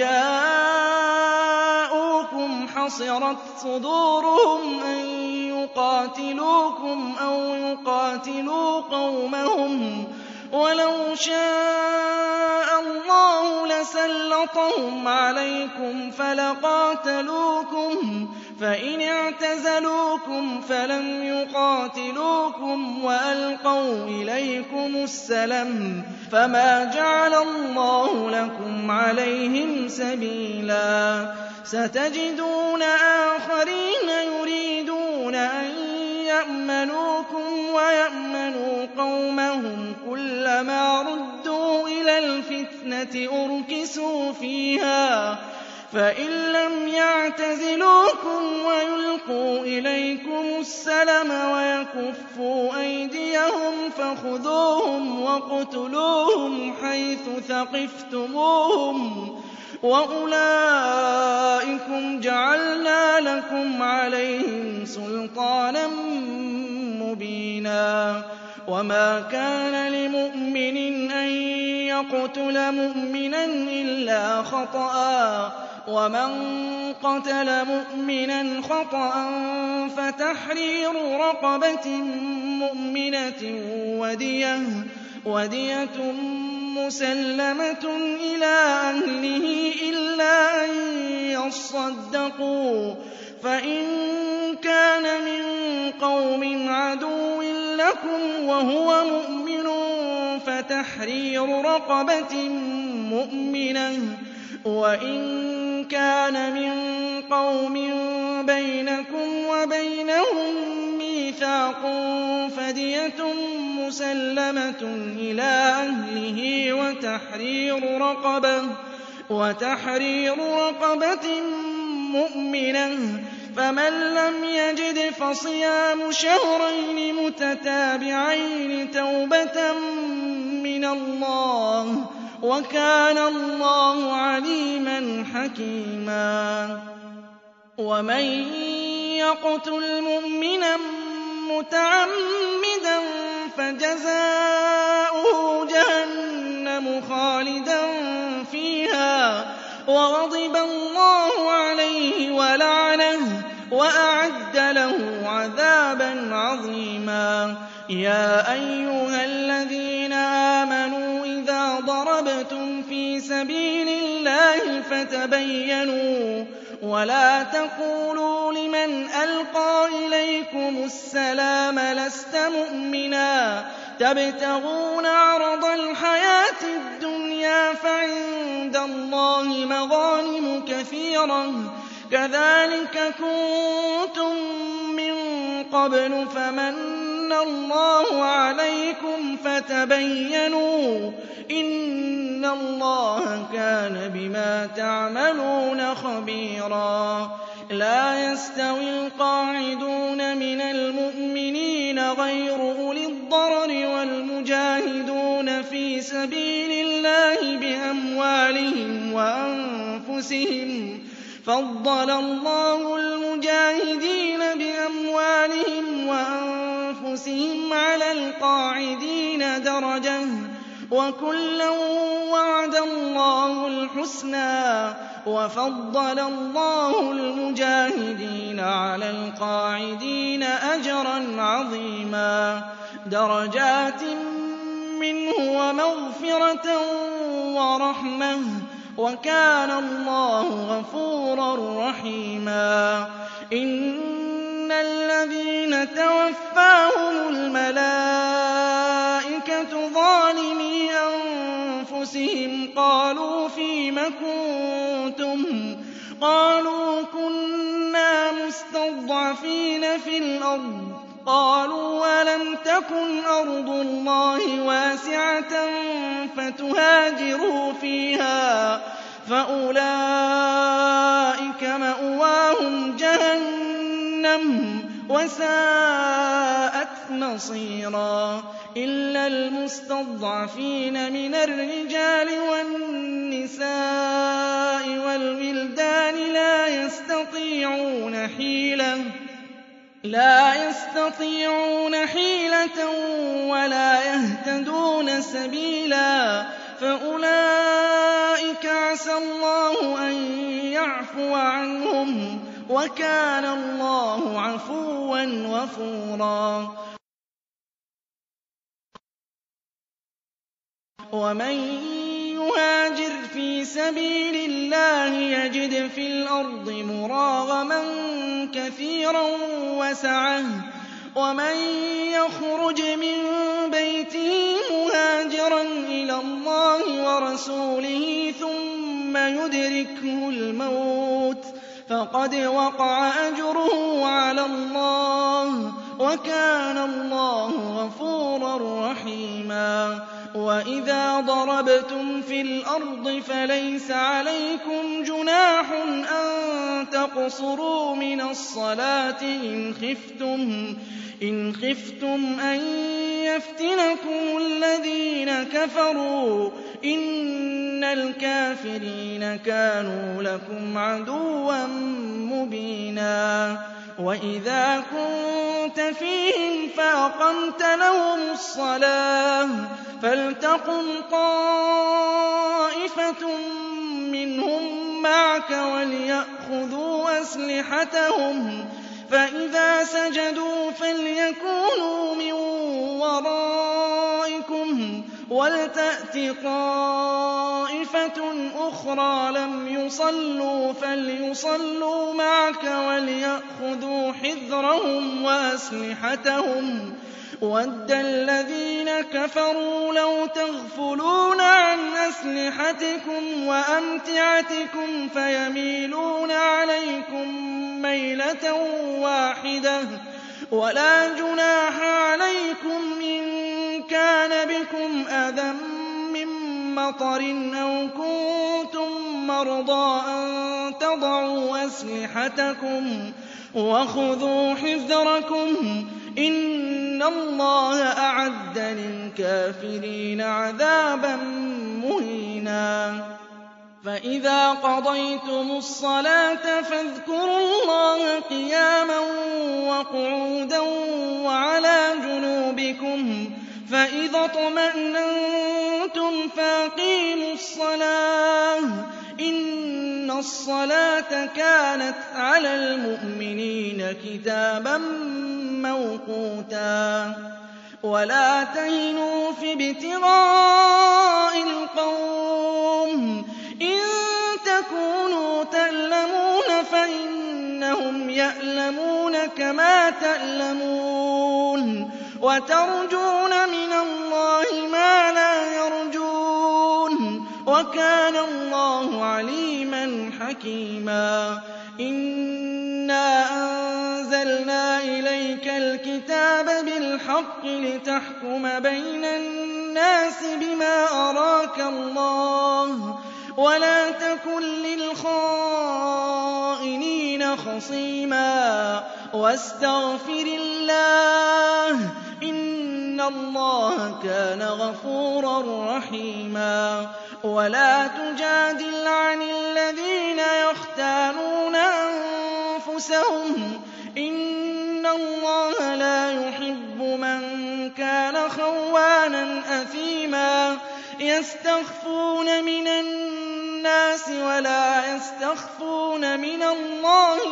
جَاءُوكُمْ حَصِرَتْ صُدُورُهُمْ أَن يُقَاتِلُوكُمْ أَوْ يُقَاتِلُوا قَوْمَهُمْ وَلَوْ شَاءَ اللَّهُ لَسَلَّطَهُمْ عَلَيْكُمْ فَلَقَاتَلُوكُمْ فَإِنِ اعْتَزَلُوكُمْ فَلَمْ يُقَاتِلُوكُمْ وَأَلْقَوْا إِلَيْكُمُ السَّلَمَ فَمَا جَعَلَ اللَّهُ لَكُمْ عَلَيْهِمْ سَبِيلًا سَتَجِدُونَ آخَرِينَ يُرِيدُونَ أَن يَأْمَنُوكُمْ وَيَأْمَنُوا قَوْمَهُمْ كُلَّمَا رُدُّوا إِلَى الْفِتْنَةِ أُرْكِسُوا فِيهَا فَإِن لَّمْ يَعْتَزِلُوكُمْ وَيُلْقُوا إِلَيْكُمُ السَّلَمَ وَيَكُفُّوا أَيْدِيَهُمْ فَخُذُوهُمْ وَاقْتُلُوهُمْ حَيْثُ ثَقِفْتُمُوهُمْ وَأُولَٰئِكُمْ جَعَلْنَا لَكُمْ عَلَيْهِمْ سُلْطَانًا مُّبِينًا وَمَا كَانَ لِمُؤْمِنٍ أَن يَقْتُلَ مُؤْمِنًا إِلَّا خَطَأً وَمَن قَتَلَ مُؤْمِنًا خَطَأً فَتَحْرِيرُ رَقَبَةٍ مُّؤْمِنَةٍ وَدِيَةٌ مُّسَلَّمَةٌ إِلَىٰ أَهْلِهِ إِلَّا أَن يَصَّدَّقُوا ۚ فَإِن كَانَ مِن قَوْمٍ عَدُوٍّ لَّكُمْ وَهُوَ مُؤْمِنٌ فَتَحْرِيرُ رَقَبَةٍ مُّؤْمِنَةٍ ۖ وَإِن كَانَ مِن قَوْمٍ بَيْنَكُمْ وَبَيْنَهُم مِّيثَاقٌ فَدِيَةٌ مُّسَلَّمَةٌ إِلَىٰ أَهْلِهِ وَتَحْرِيرُ رَقَبَةٍ مُّؤْمِنَةٍ ۖ فَمَن لَّمْ يَجِدْ فَصِيَامُ شَهْرَيْنِ مُتَتَابِعَيْنِ تَوْبَةً مِّنَ اللَّهِ ۗ وَكَانَ اللَّهُ عَلِيمًا حَكِيمًا. وَمَن يَقْتُلْ مُؤْمِنًا مُّتَعَمِّدًا فَجَزَاؤُهُ جَهَنَّمُ خَالِدًا فِيهَا وَغَضِبَ اللَّهُ عَلَيْهِ وَلَعَنَهُ وَأَعَدَّ لَهُ عَذَابًا عَظِيمًا. يَا أَيُّهَا الَّذِينَ آمَنُوا إِذَا ضَرَبْتُمْ فِي سَبِيلِ اللَّهِ فَتَبَيَّنُوا وَلَا تَقُولُوا لِمَنْ أَلْقَىٰ إِلَيْكُمُ السَّلَامَ لَسْتَ مُؤْمِنًا تَبْتَغُونَ عَرَضَ الْحَيَاةِ الدُّنْيَا فَعِندَ اللَّهِ مَغَانِمُ كَثِيرَةٌ ۚ كَذَٰلِكَ كُنتُم مِّن قَبْلُ فَمَنَّ اللَّهُ عَلَيْكُمْ فَتَبَيَّنُوا ۚ إِنَّ اللَّهَ كَانَ بِمَا تَعْمَلُونَ خَبِيرًا. لَّا يَسْتَوِي الْقَاعِدُونَ مِنَ الْمُؤْمِنِينَ غَيْرُ أُولِي الضَّرَرِ وَالْمُجَاهِدُونَ فِي سَبِيلِ اللَّهِ بِأَمْوَالِهِمْ وَأَنفُسِهِمْ ۚ فَضَّلَ اللَّهُ الْمُجَاهِدِينَ بِأَمْوَالِهِمْ وَأَنفُسِهِمْ عَلَى الْقَاعِدِينَ دَرَجَةً ۚ وَكُلًّا وَعَدَ اللَّهُ الْحُسْنَىٰ ۚ وَفَضَّلَ اللَّهُ الْمُجَاهِدِينَ عَلَى الْقَاعِدِينَ أَجْرًا عَظِيمًا دَرَجَاتٍ مِّنْهُ وَمَغْفِرَةً وَرَحْمَةً ۚ وَكَانَ اللَّهُ غَفُورًا رَّحِيمًا. إِنَّ الَّذِينَ تَوَفَّاهُمُ الْمَلَائِكَةُ ظَالِمِي أَنفُسِهِمْ قَالُوا فِيمَ كُنتُمْ ۖ قَالُوا كُنَّا مُسْتَضْعَفِينَ فِي الْأَرْضِ ۚ قَالُوا أَلَمْ تَكُنْ أَرْضُ اللَّهِ وَاسِعَةً فَتُهَاجِرُوا فِيهَا ۚ فَأُولَٰئِكَ مَأْوَاهُمْ جَهَنَّمُ ۖ وَسَاءَتْ مَصِيرًا. إِلَّا الْمُسْتَضْعَفِينَ مِنَ الرِّجَالِ وَالنِّسَاءِ وَالْوِلْدَانِ لَا يَسْتَطِيعُونَ حِيلَةً وَلَا يَهْتَدُونَ سَبِيلًا، فَأُولَٰئِكَ عَسَى اللَّهُ أَن يَعْفُوَ عَنْهُمْ ۚ وَكَانَ اللَّهُ عَفُوًّا غَفُورًا. وَمَن يُهَاجِرْ فِي سَبِيلِ اللَّهِ يَجِدْ فِي الْأَرْضِ مُرَاغَمًا كَثِيرًا وَسَعَةً ۚ وَمَن يَخْرُجْ مِن بَيْتِهِ مُهَاجِرًا إِلَى اللَّهِ وَرَسُولِهِ ثُمَّ يُدْرِكْهُ الْمَوْتُ فَقَدْ وَقَعَ أَجْرُهُ عَلَى اللَّهِ ۚ وَكَانَ اللَّهُ غَفُورًا رَّحِيمًا. وَإِذَا ضَرَبْتُمْ فِي الْأَرْضِ فَلَيْسَ عَلَيْكُمْ جُنَاحٌ أَن تَقْصُرُوا مِنَ الصَّلَاةِ إِنْ خِفْتُمْ أَن يَفْتِنَكُمُ الَّذِينَ كَفَرُوا ۚ إِنَّ الْكَافِرِينَ كَانُوا لَكُمْ عَدُوًّا مُّبِينًا وَإِذَا كُنتَ فِيهِمْ فَأَقَمْتَ لَهُمُ الصَّلَاةَ فَلْتَقُمْ طَائِفَةٌ مِّنْهُم مَّعَكَ وَلْيَأْخُذُوا أَسْلِحَتَهُمْ فَإِذَا سَجَدُوا فَلْيَكُونُوا مِن وَرَائِكُمْ وَلْتَأْتِ طَائِفَةٌ أُخْرَىٰ لَمْ يُصَلُّوا فَلْيُصَلُّوا مَعَكَ وَلْيَأْخُذُوا حِذْرَهُمْ وَأَسْلِحَتَهُمْ وَدَّ الَّذِينَ كَفَرُوا لَوْ تَغْفُلُونَ عَنْ أَسْلِحَتِكُمْ وَأَمْتِعَتِكُمْ فَيَمِيلُونَ عَلَيْكُم مَّيْلَةً وَاحِدَةً وَلَا جُنَاحَ عَلَيْكُمْ إِن كَانَ بِكُمْ أَذًى مِّن مَّطَرٍ أَوْ كُنتُم مَّرْضَىٰ أَن تَضَعُوا أَسْلِحَتَكُمْ وَخُذُوا حِذْرَكُمْ إِنَّ اللَّهَ أَعَدَّ لِلْكَافِرِينَ عَذَابًا مُّهِينًا فَإِذَا قَضَيْتُمُ الصَّلَاةَ فَاذْكُرُوا اللَّهَ قِيَامًا وَقُعُودًا وَعَلَىٰ جُنُوبِكُمْ فَإِذَا اطْمَأْنَنتُمْ فَأَقِيمُوا الصَّلَاةَ إِنَّ الصَّلَاةَ كَانَتْ عَلَى الْمُؤْمِنِينَ كِتَابًا مَّوْقُوتًا وَلَا تَهِنُوا فِي ابْتِغَاءِ الْقَوْمِ إِن تَكُونُوا تَأْلَمُونَ فَإِنَّهُمْ يَأْلَمُونَ كَمَا تَأْلَمُونَ وَتَرْجُونَ مِنَ اللَّهِ مَا لَا يَرْجُونَ وَكَانَ اللَّهُ عَلِيمًا حَكِيمًا إِنَّا أَنزَلْنَا إِلَيْكَ الْكِتَابَ بِالْحَقِّ لِتَحْكُمَ بَيْنَ النَّاسِ بِمَا أَرَاكَ اللَّهُ وَلَا تَكُن لِّلْخَائِنِينَ خَصِيمًا وَاسْتَغْفِرِ اللَّهَ ۖ إِنَّ اللَّهَ كَانَ غَفُورًا رَّحِيمًا وَلَا تُجَادِلْ عَنِ الَّذِينَ يَخْتَانُونَ أَنفُسَهُمْ ۚ إِنَّ اللَّهَ لَا يُحِبُّ مَن كَانَ خَوَّانًا أَثِيمًا يَسْتَخْفُونَ مِنَ النَّاسِ وَلَا يَسْتَخْفُونَ مِنَ اللَّهِ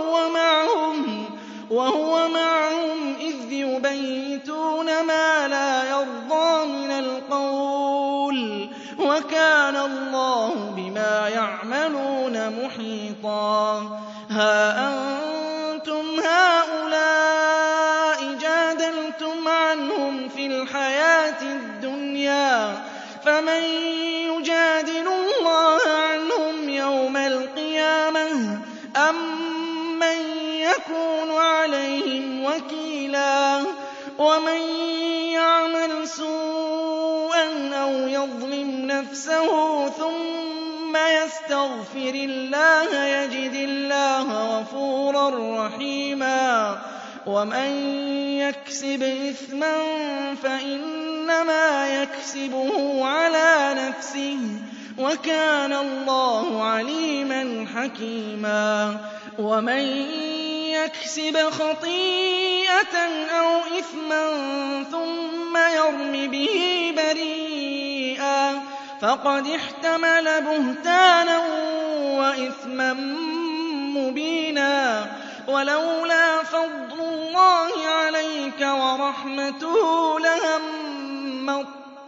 وَهُوَ مَعَهُمْ إِذْ يُبَيِّتُونَ مَا لَا يَرْضَىٰ مِنَ الْقَوْلِ ۚ وَكَانَ اللَّهُ بِمَا يَعْمَلُونَ مُحِيطًا هَا أَنتُمْ هَٰؤُلَاءِ جَادَلْتُمْ عَنْهُمْ فِي الْحَيَاةِ الدُّنْيَا فَمَن يُجَادِلُ اللَّهَ عَنْهُمْ يَوْمَ الْقِيَامَةِ أَم مَّن يَكُونُ عَلَيْهِمْ وَكِيلًا وَمَن يَعْمَلْ سُوءًا أَوْ يَظْلِمْ نَفْسَهُ ثُمَّ يَسْتَغْفِرِ اللَّهَ يَجِدِ اللَّهَ غَفُورًا رَّحِيمًا وَمَن يَكْسِبْ إِثْمًا فَإِنَّمَا يَكْسِبُهُ عَلَىٰ نَفْسِهِ ۚ وَكَانَ اللَّهُ عَلِيمًا حَكِيمًا وَمَن يَكْسِبْ خَطِيئَةً أَوْ إِثْمًا ثُمَّ يَرْمِ بِهِ بَرِيئًا فَقَدِ احْتَمَلَ بُهْتَانًا وَإِثْمًا مُّبِينًا وَلَوْلَا فَضْلُ اللَّهِ عَلَيْكَ وَرَحْمَتُهُ لَهَمَّت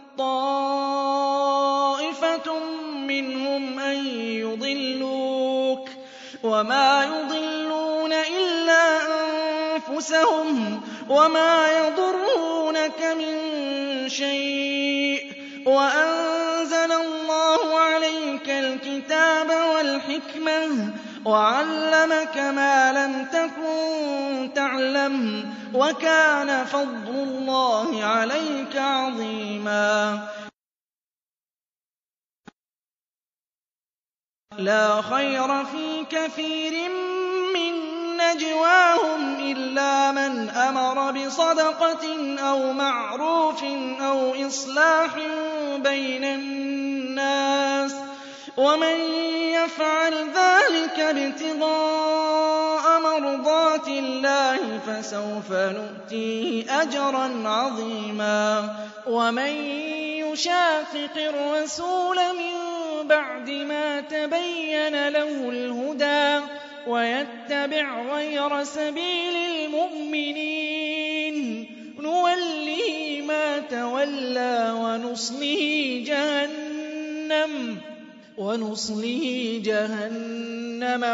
طَّائِفَةٌ مِّنْهُمْ أَن يُضِلُّوكَ وَمَا يُضِلُّونَ إِلَّا أَنفُسَهُمْ وَمَا يَضُرُّونَكَ مِن شَيْءٍ وَأَنزَلَ اللَّهُ عَلَيْكَ الْكِتَابَ وَالْحِكْمَةَ وَعَلَّمَكَ مَا لَمْ تَكُن تَعْلَمُ وَكَانَ فَضْلُ اللَّهِ عَلَيْكَ عَظِيمًا لَا خَيْرَ فِي كَثِيرٍ مِّن نَّجْوَاهُمْ إِلَّا مَنْ أَمَرَ بِصَدَقَةٍ أَوْ مَعْرُوفٍ أَوْ إِصْلَاحٍ بَيْنَ النَّاسِ ومن يفعل ذلك ابتغاء مرضات الله فسوف نؤتيه أجرا عظيما ومن يشاقق الرسول من بعد ما تبين له الهدى ويتبع غير سبيل المؤمنين نوله ما تولى ونصله جهنم ونصله جهنم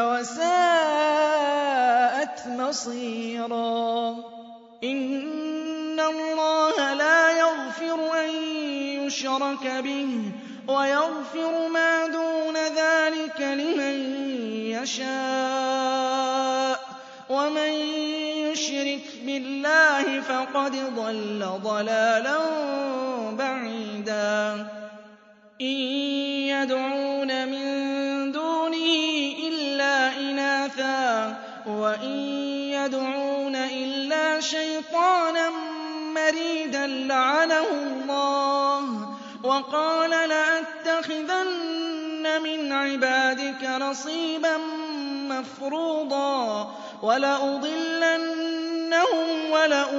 وساءت مصيرا إن الله لا يغفر أن يشرك به ويغفر ما دون ذلك لمن يشاء ومن يشرك بالله فقد ضل ضلالا بعيدا إن يدعون من دونه إلا إناثا وإن يدعون إلا شيطانا مريدا لعنه الله وقال لأتخذن من عبادك نصيبا مفروضا ولأضلنهم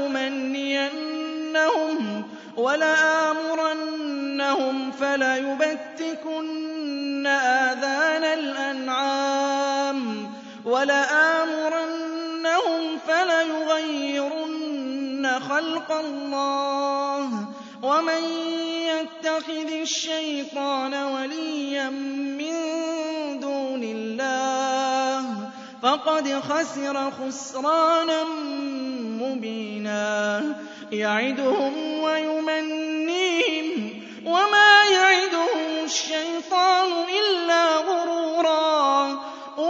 ولأمنينهم ولآمرنهم فليبتكن آذان الأنعام ولآمرنهم فليغيرن خلق الله ومن يتخذ الشيطان وليا من دون الله فقد خسر خسرانا مبينا يعدهم ويمنيهم وما يعدهم الشيطان إلا غرورا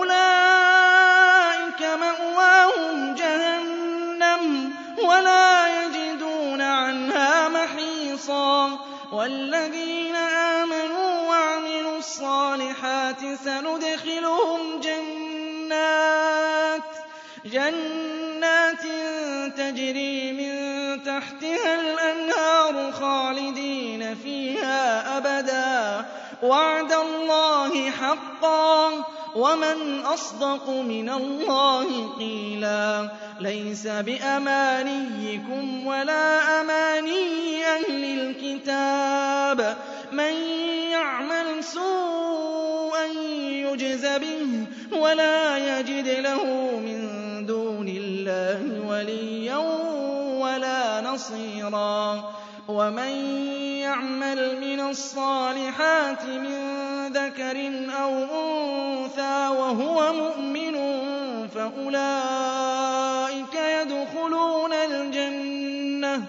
أولئك مأواهم جهنم ولا يجدون عنها محيصا والذين آمنوا وعملوا الصالحات سندخلهم جنات جنات تجري من تحتها الأنهار خالدين فيها أبدا وعد الله حقا ومن أصدق من الله قيلا ليس بأمانيكم ولا أماني أهل الكتاب من يعمل سوءا يجز به ولا يجد له من دون الله وليا ولا نصيرا ومن يعمل من الصالحات من ذكر أو أنثى وهو مؤمن فأولئك يدخلون الجنة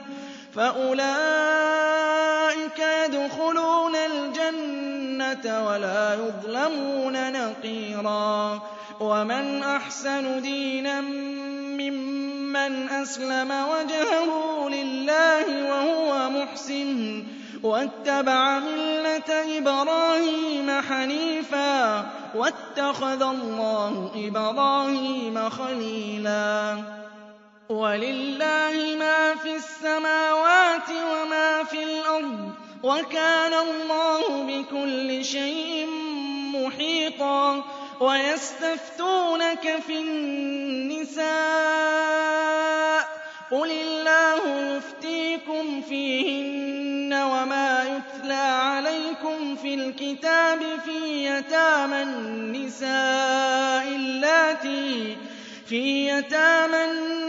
فأولئك يدخلون الجنة ولا يظلمون نقيرا ومن أحسن دينا ممن أسلم وجهه لله وهو محسن واتبع ملة إبراهيم حنيفا واتخذ الله إبراهيم خليلا ولله ما في السماوات وما في الأرض وكان الله بكل شيء محيطا ويستفتونك في النساء قل الله يفتيكم فيهن وما يتلى عليكم في الكتاب في يتامى النساء اللاتي في يتامى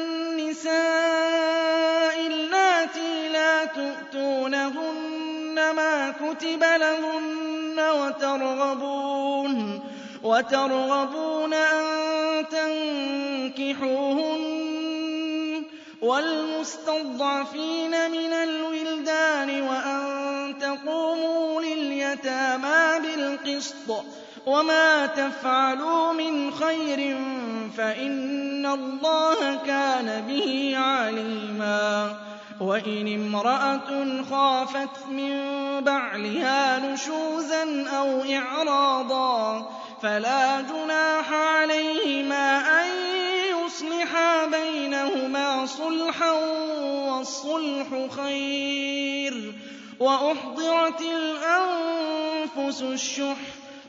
النساء اللاتي لا تؤتونهن ما كتب لهن وترغبون وترغبون أن تنكحوهن والمستضعفين من الولدان وأن تقوموا لليتامى بالقسط وما تفعلوا من خير فإن الله كان به عليما وإن امرأة خافت من بعلها نشوزا أو إعراضا فلا جناح عليهما أن يصلحا بينهما صلحا والصلح خير وأحضرت الأنفس الشح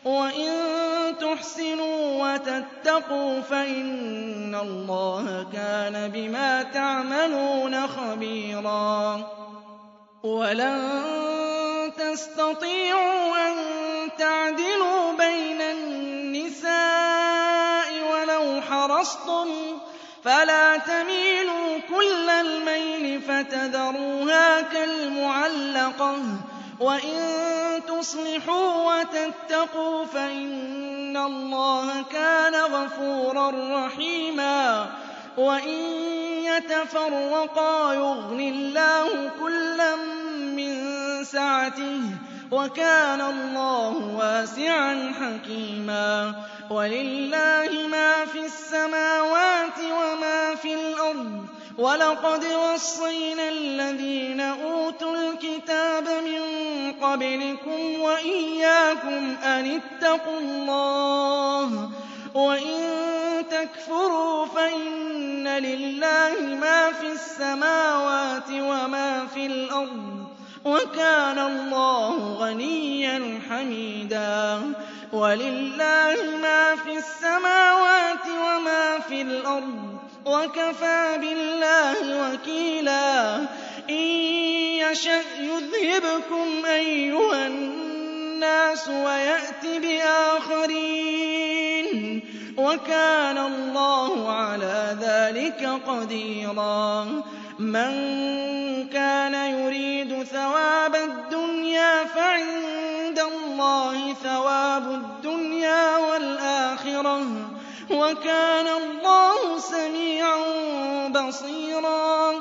وَإِن تُحْسِنُوا وَتَتَّقُوا فَإِنَّ اللَّهَ كَانَ بِمَا تَعْمَلُونَ خَبِيرًا وَلَن تَسْتَطِيعُوا أَن تَعْدِلُوا بَيْنَ النِّسَاءِ وَلَوْ حَرَصْتُمْ فَلَا تَمِيلُوا كُلَّ الْمَيْلِ فَتَذَرُوهَا كَالْمُعَلَّقَةِ ۚ وَإِن تُصْلِحُوا وَتَتَّقُوا فَإِنَّ اللَّهَ كَانَ غَفُورًا رَّحِيمًا وَإِن يَتَفَرَّقَا يُغْنِ اللَّهُ كُلًّا مِّن سَعَتِهِ ۚ وَكَانَ اللَّهُ وَاسِعًا حَكِيمًا وَلِلَّهِ مَا فِي السَّمَاوَاتِ وَمَا فِي الْأَرْضِ ۗ وَلَقَدْ وَصَّيْنَا الَّذِينَ أُوتُوا الْكِتَابَ مِن قَبْلِكُمْ وَإِيَّاكُمْ أَنِ اتَّقُوا اللَّهَ ۚ وَإِن تَكْفُرُوا فَإِنَّ لِلَّهِ مَا فِي السَّمَاوَاتِ وَمَا فِي الْأَرْضِ ۚ وَكَانَ اللَّهُ غَنِيًّا حَمِيدًا وَلِلَّهِ مَا فِي السَّمَاوَاتِ وَمَا فِي الْأَرْضِ ۚ وَكَفَىٰ بِاللَّهِ وَكِيلًا إِن يَشَأْ يُذْهِبْكُمْ أَيُّهَا النَّاسُ وَيَأْتِ بِآخَرِينَ ۚ وَكَانَ اللَّهُ عَلَىٰ ذَٰلِكَ قَدِيرًا مَّن كَانَ يُرِيدُ ثَوَابَ الدُّنْيَا فَعِندَ اللَّهِ ثَوَابُ الدُّنْيَا وَالْآخِرَةِ ۚ وَكَانَ اللَّهُ سَمِيعًا بَصِيرًا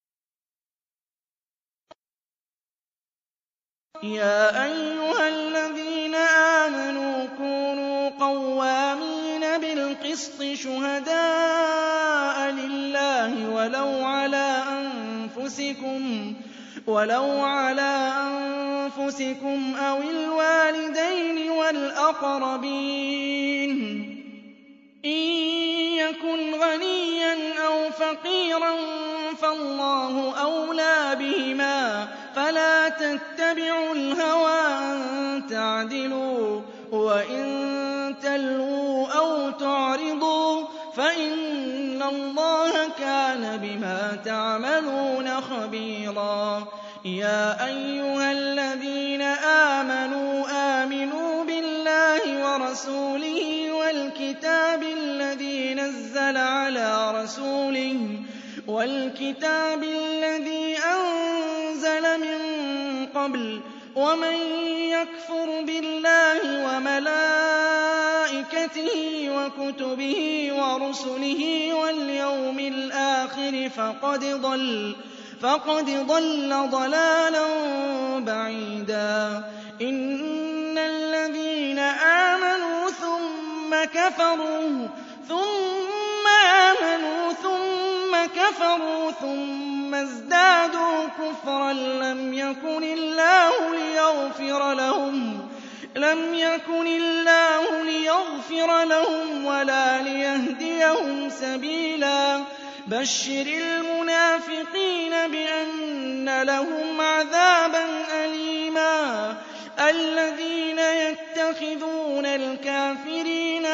يَا أَيُّهَا الَّذِينَ آمَنُوا كُونُوا قَوَّامِينَ بِالْقِسْطِ شُهَدَاءَ لِلَّهِ وَلَوْ عَلَىٰ أَنفُسِكُمْ وَلَوْ عَلَىٰ أَنفُسِكُمْ أَوِ الْوَالِدَيْنِ وَالْأَقْرَبِينَ إِن يَكُنْ غَنِيًّا أَوْ فَقِيرًا فَاللَّهُ أَوْلَىٰ بِهِمَا ۖ فَلَا تَتَّبِعُوا الْهَوَىٰ أَن تَعْدِلُوا ۚ وَإِن تَلْوُوا أَوْ تُعْرِضُوا فَإِنَّ اللَّهَ كَانَ بِمَا تَعْمَلُونَ خَبِيرًا يَا أَيُّهَا الَّذِينَ آمَنُوا آمِنُوا بِاللَّهِ وَرَسُولِهِ وَالْكِتَابِ الَّذِي نَزَّلَ عَلَىٰ رَسُولِهِ وَالْكِتَابِ الَّذِي أَنزَلَ مِن قَبْلُ ۚ وَمَن يَكْفُرْ بِاللَّهِ وَمَلَائِكَتِهِ وَكُتُبِهِ وَرُسُلِهِ وَالْيَوْمِ الْآخِرِ فَقَدْ ضَلَّ فَقَدْ ضَلَّ ضَلَالًا بَعِيدًا إِنَّ الَّذِينَ آمَنُوا ثُمَّ كَفَرُوا ثُمَّ آمَنُوا ثُمَّ كَفَرُوا ثُمَّ ازْدَادُوا كُفْرًا لَّمْ يَكُنِ اللَّهُ لِيَغْفِرَ لَهُمْ لَمْ يَكُنِ اللَّهُ لِيَغْفِرَ لَهُمْ وَلَا لِيَهْدِيَهُمْ سَبِيلًا بَشِّرِ الْمُنَافِقِينَ بِأَنَّ لَهُمْ عَذَابًا أَلِيمًا الَّذِينَ يَتَّخِذُونَ الْكَافِرِينَ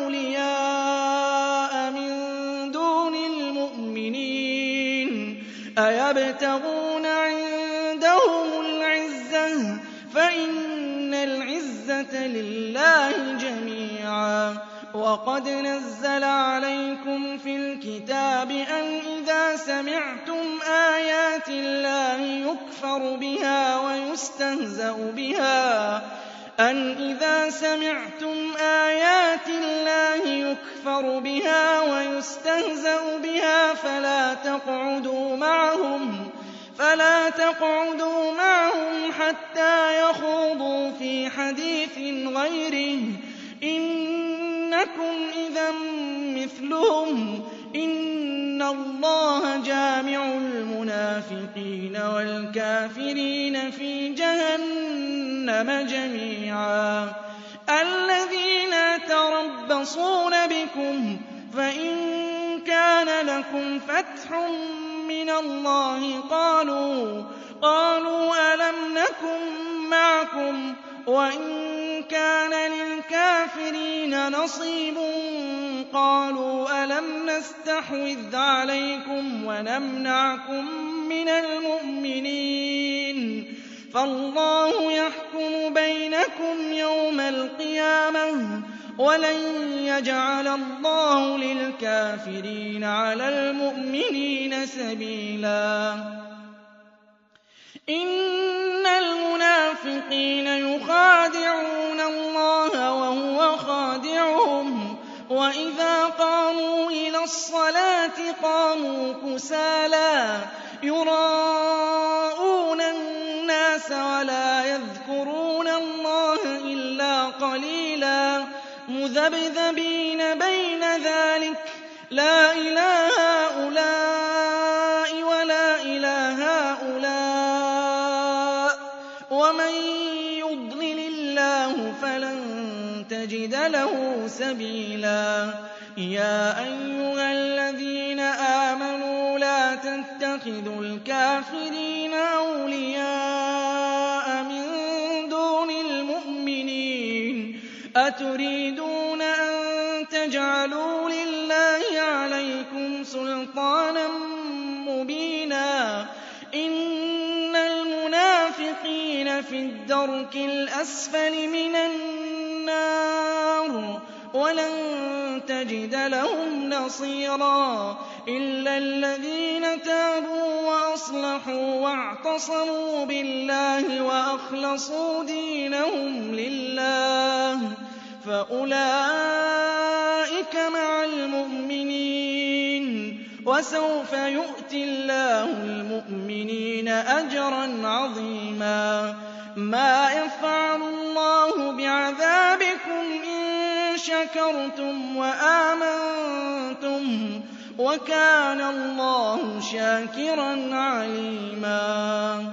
أَوْلِيَاءَ مِن دُونِ الْمُؤْمِنِينَ أَيَبْتَغُونَ عِندَهُمُ الْعِزَّةَ فَإِنَّ الْعِزَّةَ لِلَّهِ جَمِيعًا وَقَدْ نَزَّلَ عَلَيْكُمْ فِي الْكِتَابِ أَنْ إِذَا سَمِعْتُمْ آيَاتِ اللَّهِ يُكْفَرُ بِهَا وَيُسْتَهْزَأُ بِهَا أَنْ إِذَا سَمِعْتُمْ آيَاتِ اللَّهِ يُكْفَرُ بِهَا وَيُسْتَهْزَأُ بِهَا فَلَا تَقْعُدُوا مَعَهُمْ فَلَا تَقْعُدُوا مَعَهُمْ حَتَّىٰ يَخُوضُوا فِي حَدِيثٍ غَيْرِهِ إِنَّكُمْ إِذًا مِّثْلُهُمْ ۗ إِنَّ اللَّهَ جَامِعُ الْمُنَافِقِينَ وَالْكَافِرِينَ فِي جَهَنَّمَ جَمِيعًا الَّذِينَ يَتَرَبَّصُونَ بِكُمْ فَإِن كَانَ لَكُمْ فَتْحٌ مِّنَ اللَّهِ قَالُوا قَالُوا أَلَمْ نَكُن مَّعَكُمْ ۖ وَإِن كان للكافرين نصيب قالوا ألم نستحوذ عليكم ونمنعكم من المؤمنين فالله يحكم بينكم يوم القيامة ولن يجعل الله للكافرين على المؤمنين سبيلا إن المنافقين يخادعون الله وهو خادعهم وإذا قاموا إلى الصلاة قاموا كسالى يراءون الناس ولا يذكرون الله إلا قليلا مذبذبين بين ذلك لا إله هؤلاء ولا إله هؤلاء ومن يضلل الله فلن تجد له سبيلا يا أيها الذين آمنوا لا تتخذوا الكافرين أولياء من دون المؤمنين أتريدون أن تجعلوا لله عليكم سلطانا مبينا إن المنافقين في الدرك الأسفل من النار ولن تجد لهم نصيرا إلا الذين تابوا وأصلحوا واعتصموا بالله وأخلصوا دينهم لله فأولئك مع المؤمنين وسوف يؤتي الله المؤمنين أجرا عظيما ما يفعل الله بعذابكم إن شكرتم وآمنتم وكان الله شاكرا عليما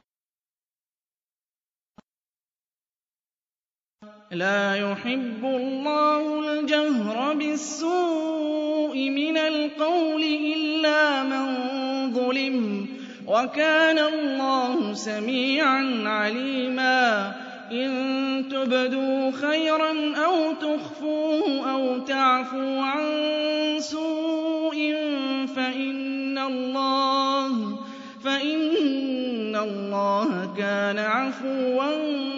لا يحب الله الجهر بالسوء من القول إلا من ظلم وكان الله سميعا عليما إن تبدوا خيرا أو تخفوه أو تعفوا عن سوء فإن الله فإن الله كان عفوا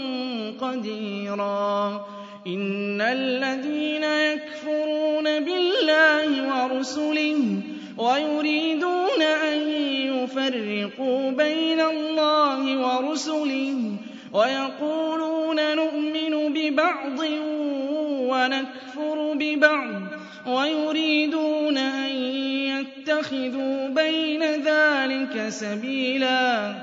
قديرا إن الذين يكفرون بالله ورسله ويريدون أن يفرقوا بين الله ورسله ويقولون نؤمن ببعض ونكفر ببعض ويريدون أن يتخذوا بين ذلك سبيلا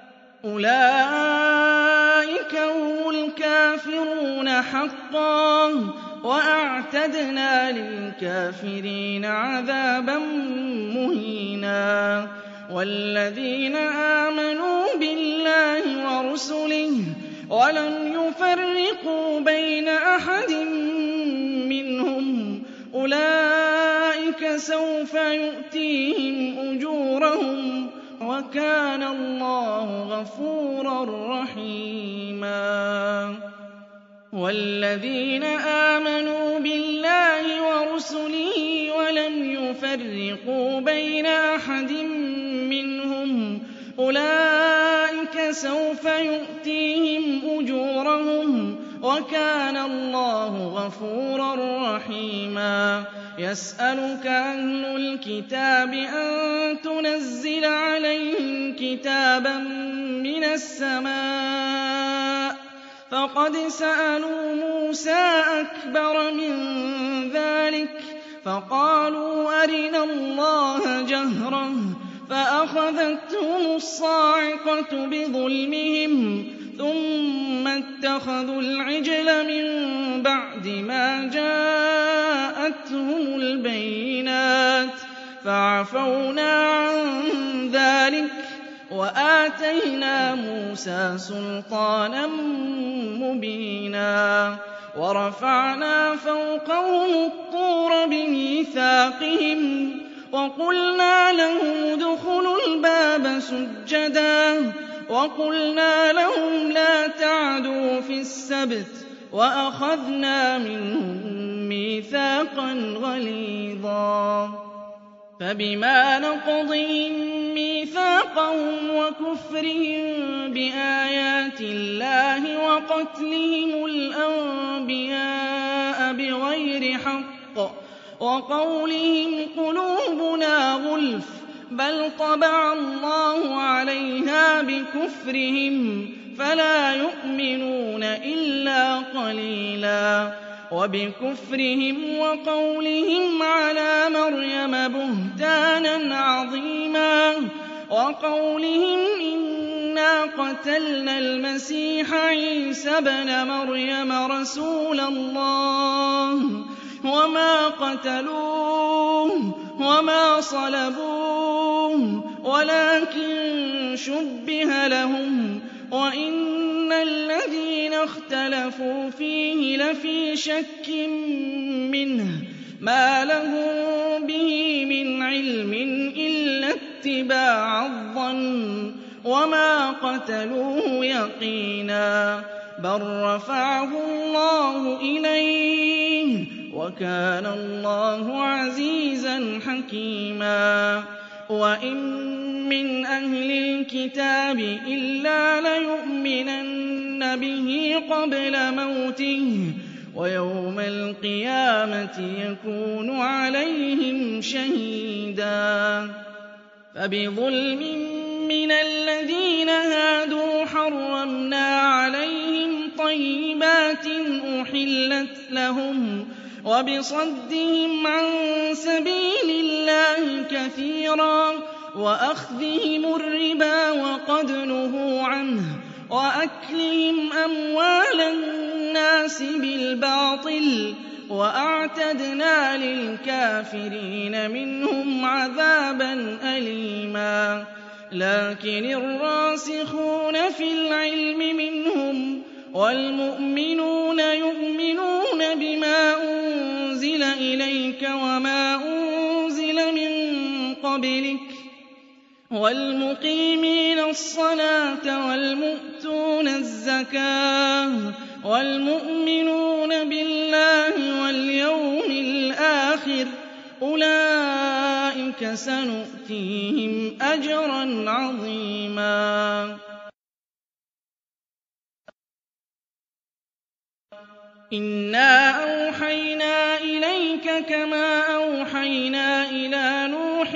أولئك هم الكافرون حقا وأعتدنا للكافرين عذابا مهينا والذين آمنوا بالله ورسله ولم يفرقوا بين أحد منهم أولئك سوف يؤتيهم أجورهم وكان الله غفورا رحيما والذين آمنوا بالله ورسله ولم يفرقوا بين أحد منهم أولئك سوف يؤتيهم أجورهم وكان الله غفورا رحيما يسألك أهل الكتاب أن تنزل عليهم كتابا من السماء فقد سألوا موسى أكبر من ذلك فقالوا أرنا الله جهرة فأخذتهم الصاعقة بظلمهم ثم اتخذوا العجل من بعد ما جاءتهم البينات فعفونا عن ذلك وآتينا موسى سلطانا مبينا ورفعنا فوقهم الطور بميثاقهم وقلنا لهم ادخلوا الباب سجدا وقلنا لهم لا تعدوا في السبت وأخذنا منهم ميثاقا غليظا فبما نقضهم ميثاقهم وكفرهم بآيات الله وقتلهم الأنبياء بغير حق وقولهم قلوبنا غلف بل طبع الله عليها بكفرهم فلا يؤمنون إلا قليلا وبكفرهم وقولهم على مريم بهتانا عظيما وقولهم إنا قتلنا المسيح عيسى ابن مريم رسول الله وما قتلوه وما صلبوه ولكن شبه لهم وإن الذين اختلفوا فيه لفي شك منه ما لهم به من علم إلا اتباع الظن وما قتلوه يقينا بل رفعه الله إليه وكان الله عزيزا حكيما وإن من أهل الكتاب إلا ليؤمنن به قبل موته ويوم القيامة يكون عليهم شهيدا فبظلم من الذين هادوا حرمنا عليهم طيبات أحلت لهم وبصدهم عن سبيل الله كثيرا وأخذهم الربا وقد نهوا عنه وأكلهم أموال الناس بالباطل وأعتدنا للكافرين منهم عذابا أليما لكن الراسخون في العلم منهم والمؤمنون يؤمنون بما أنزل إليك وما أنزل من قبلك والمقيمين الصلاة والمؤتون الزكاة والمؤمنون بالله واليوم الآخر أولئك سنؤتيهم أجرا عظيما إنا أوحينا إليك كما أوحينا إلى نوح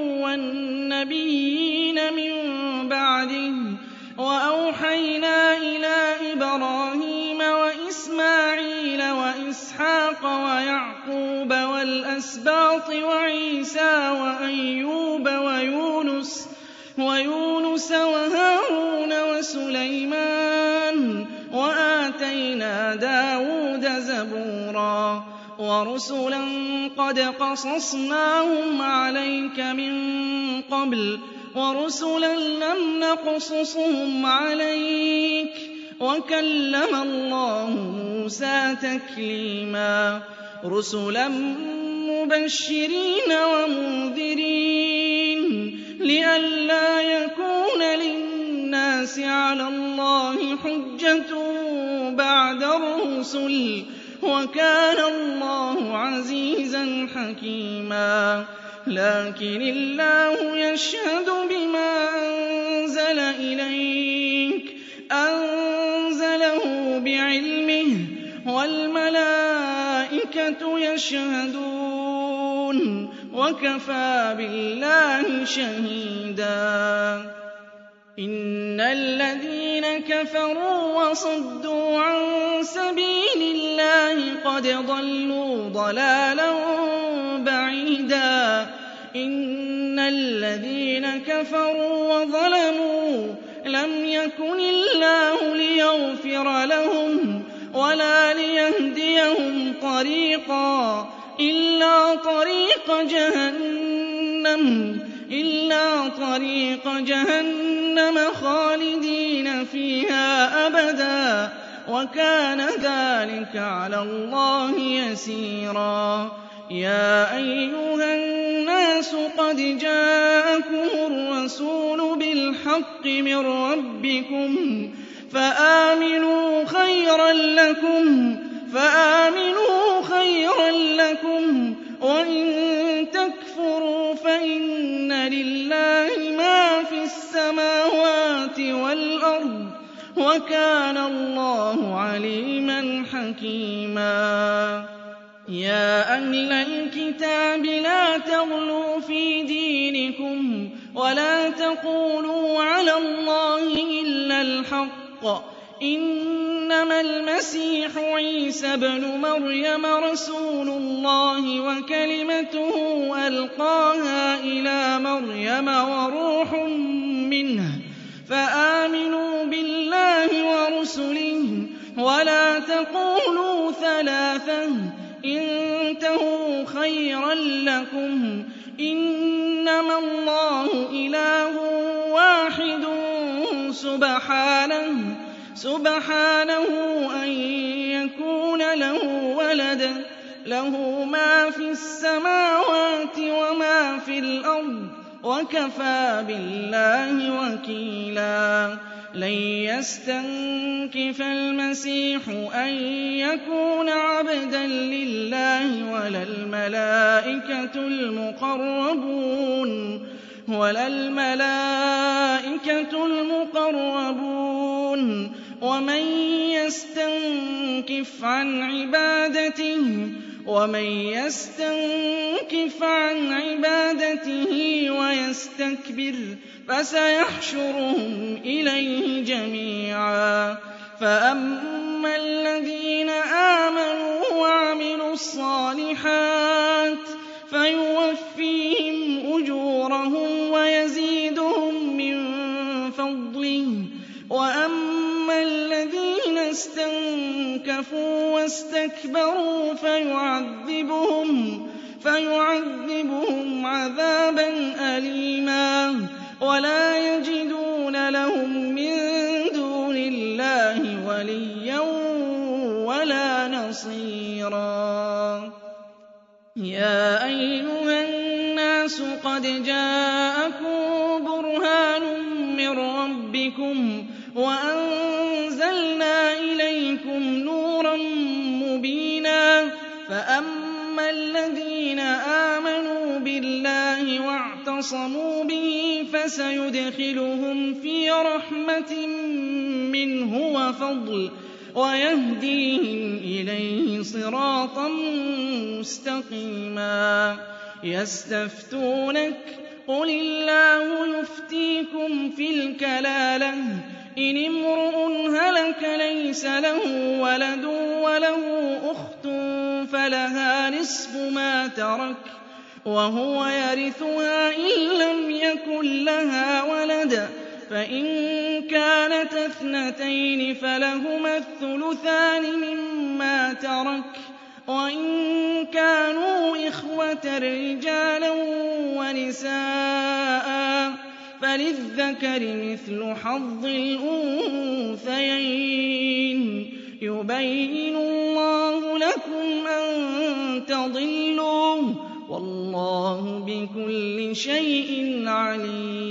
والنبيين من بعده وأوحينا إلى إبراهيم وإسماعيل وإسحاق ويعقوب والأسباط وعيسى وأيوب ويونس ويونس وهارون وسليمان وآتينا داود زبورا ورسلا قد قصصناهم عليك من قبل ورسلا لم نقصصهم عليك وكلم الله موسى تكليما رسلا مبشرين ومنذرين لئلا يكون للناس على الله حجة بعد الرسل وكان الله عزيزا حكيما لكن الله يشهد بما أنزل إليك أنزله بعلمه والملائكة يشهدون وكفى بالله شهيدا إن الذين كفروا وصدوا عن سبيل الله قد ضلوا ضلالا بعيدا إن الذين كفروا وظلموا لم يكن الله ليغفر لهم ولا ليهديهم طريقا إلا طريق جهنم إلا طريق جهنم خالدين فيها أبدا وكان ذلك على الله يسيرا يا أيها الناس قد جاءكم الرسول بالحق من ربكم فآمنوا خيرا لكم فآمنوا خيرا لكم وإن تكفروا فإن لله ما في السماوات والأرض وكان الله عليما حكيما يا أهل الكتاب لا تغلوا في دينكم ولا تقولوا على الله إلا الحق إنما المسيح عيسى ابن مريم رسول الله وكلمته ألقاها إلى مريم وروح منه فآمنوا بالله ورسله ولا تقولوا ثلاثة انتهوا خيرا لكم إنما الله إله واحد سبحانه سبحانه أن يكون له ولد له ما في السماوات وما في الأرض وكفى بالله وكيلا لن يستنكف المسيح أن يكون عبدا لله ولا الملائكة المقربون ولا الملائكة المقربون ومن يستنكف عن عبادته ومن يستنكف عن عبادته ويستكبر فسيحشرهم إليه جميعا فأما الذين آمنوا وعملوا الصالحات فيوفيهم أجورهم ويزيدهم من فضله وأما الذين استنكفوا واستكبروا فيعذبهم فيعذبهم عذابا أليما ولا يجدون لهم من دون الله وليا ولا نصيرا يا أيها الناس قد جاءكم برهان من ربكم وأنزلنا إليكم نورا مبينا فأما الذين آمنوا بالله واعتصموا به فسيدخلهم في رحمة منه وفضل ويهديهم إليه صراطا مستقيما يستفتونك قل الله يفتيكم في الكلالة إن امرؤ هلك ليس له ولد وله أخت فلها نصف ما ترك وهو يرثها إن لم يكن لها ولد فإن كانت اثنتين فلهما الثلثان مما ترك وإن كانوا إخوة رجالا ونساء فللذكر مثل حظ الأنثيين يبين الله لكم أن تضلوا والله بكل شيء عليم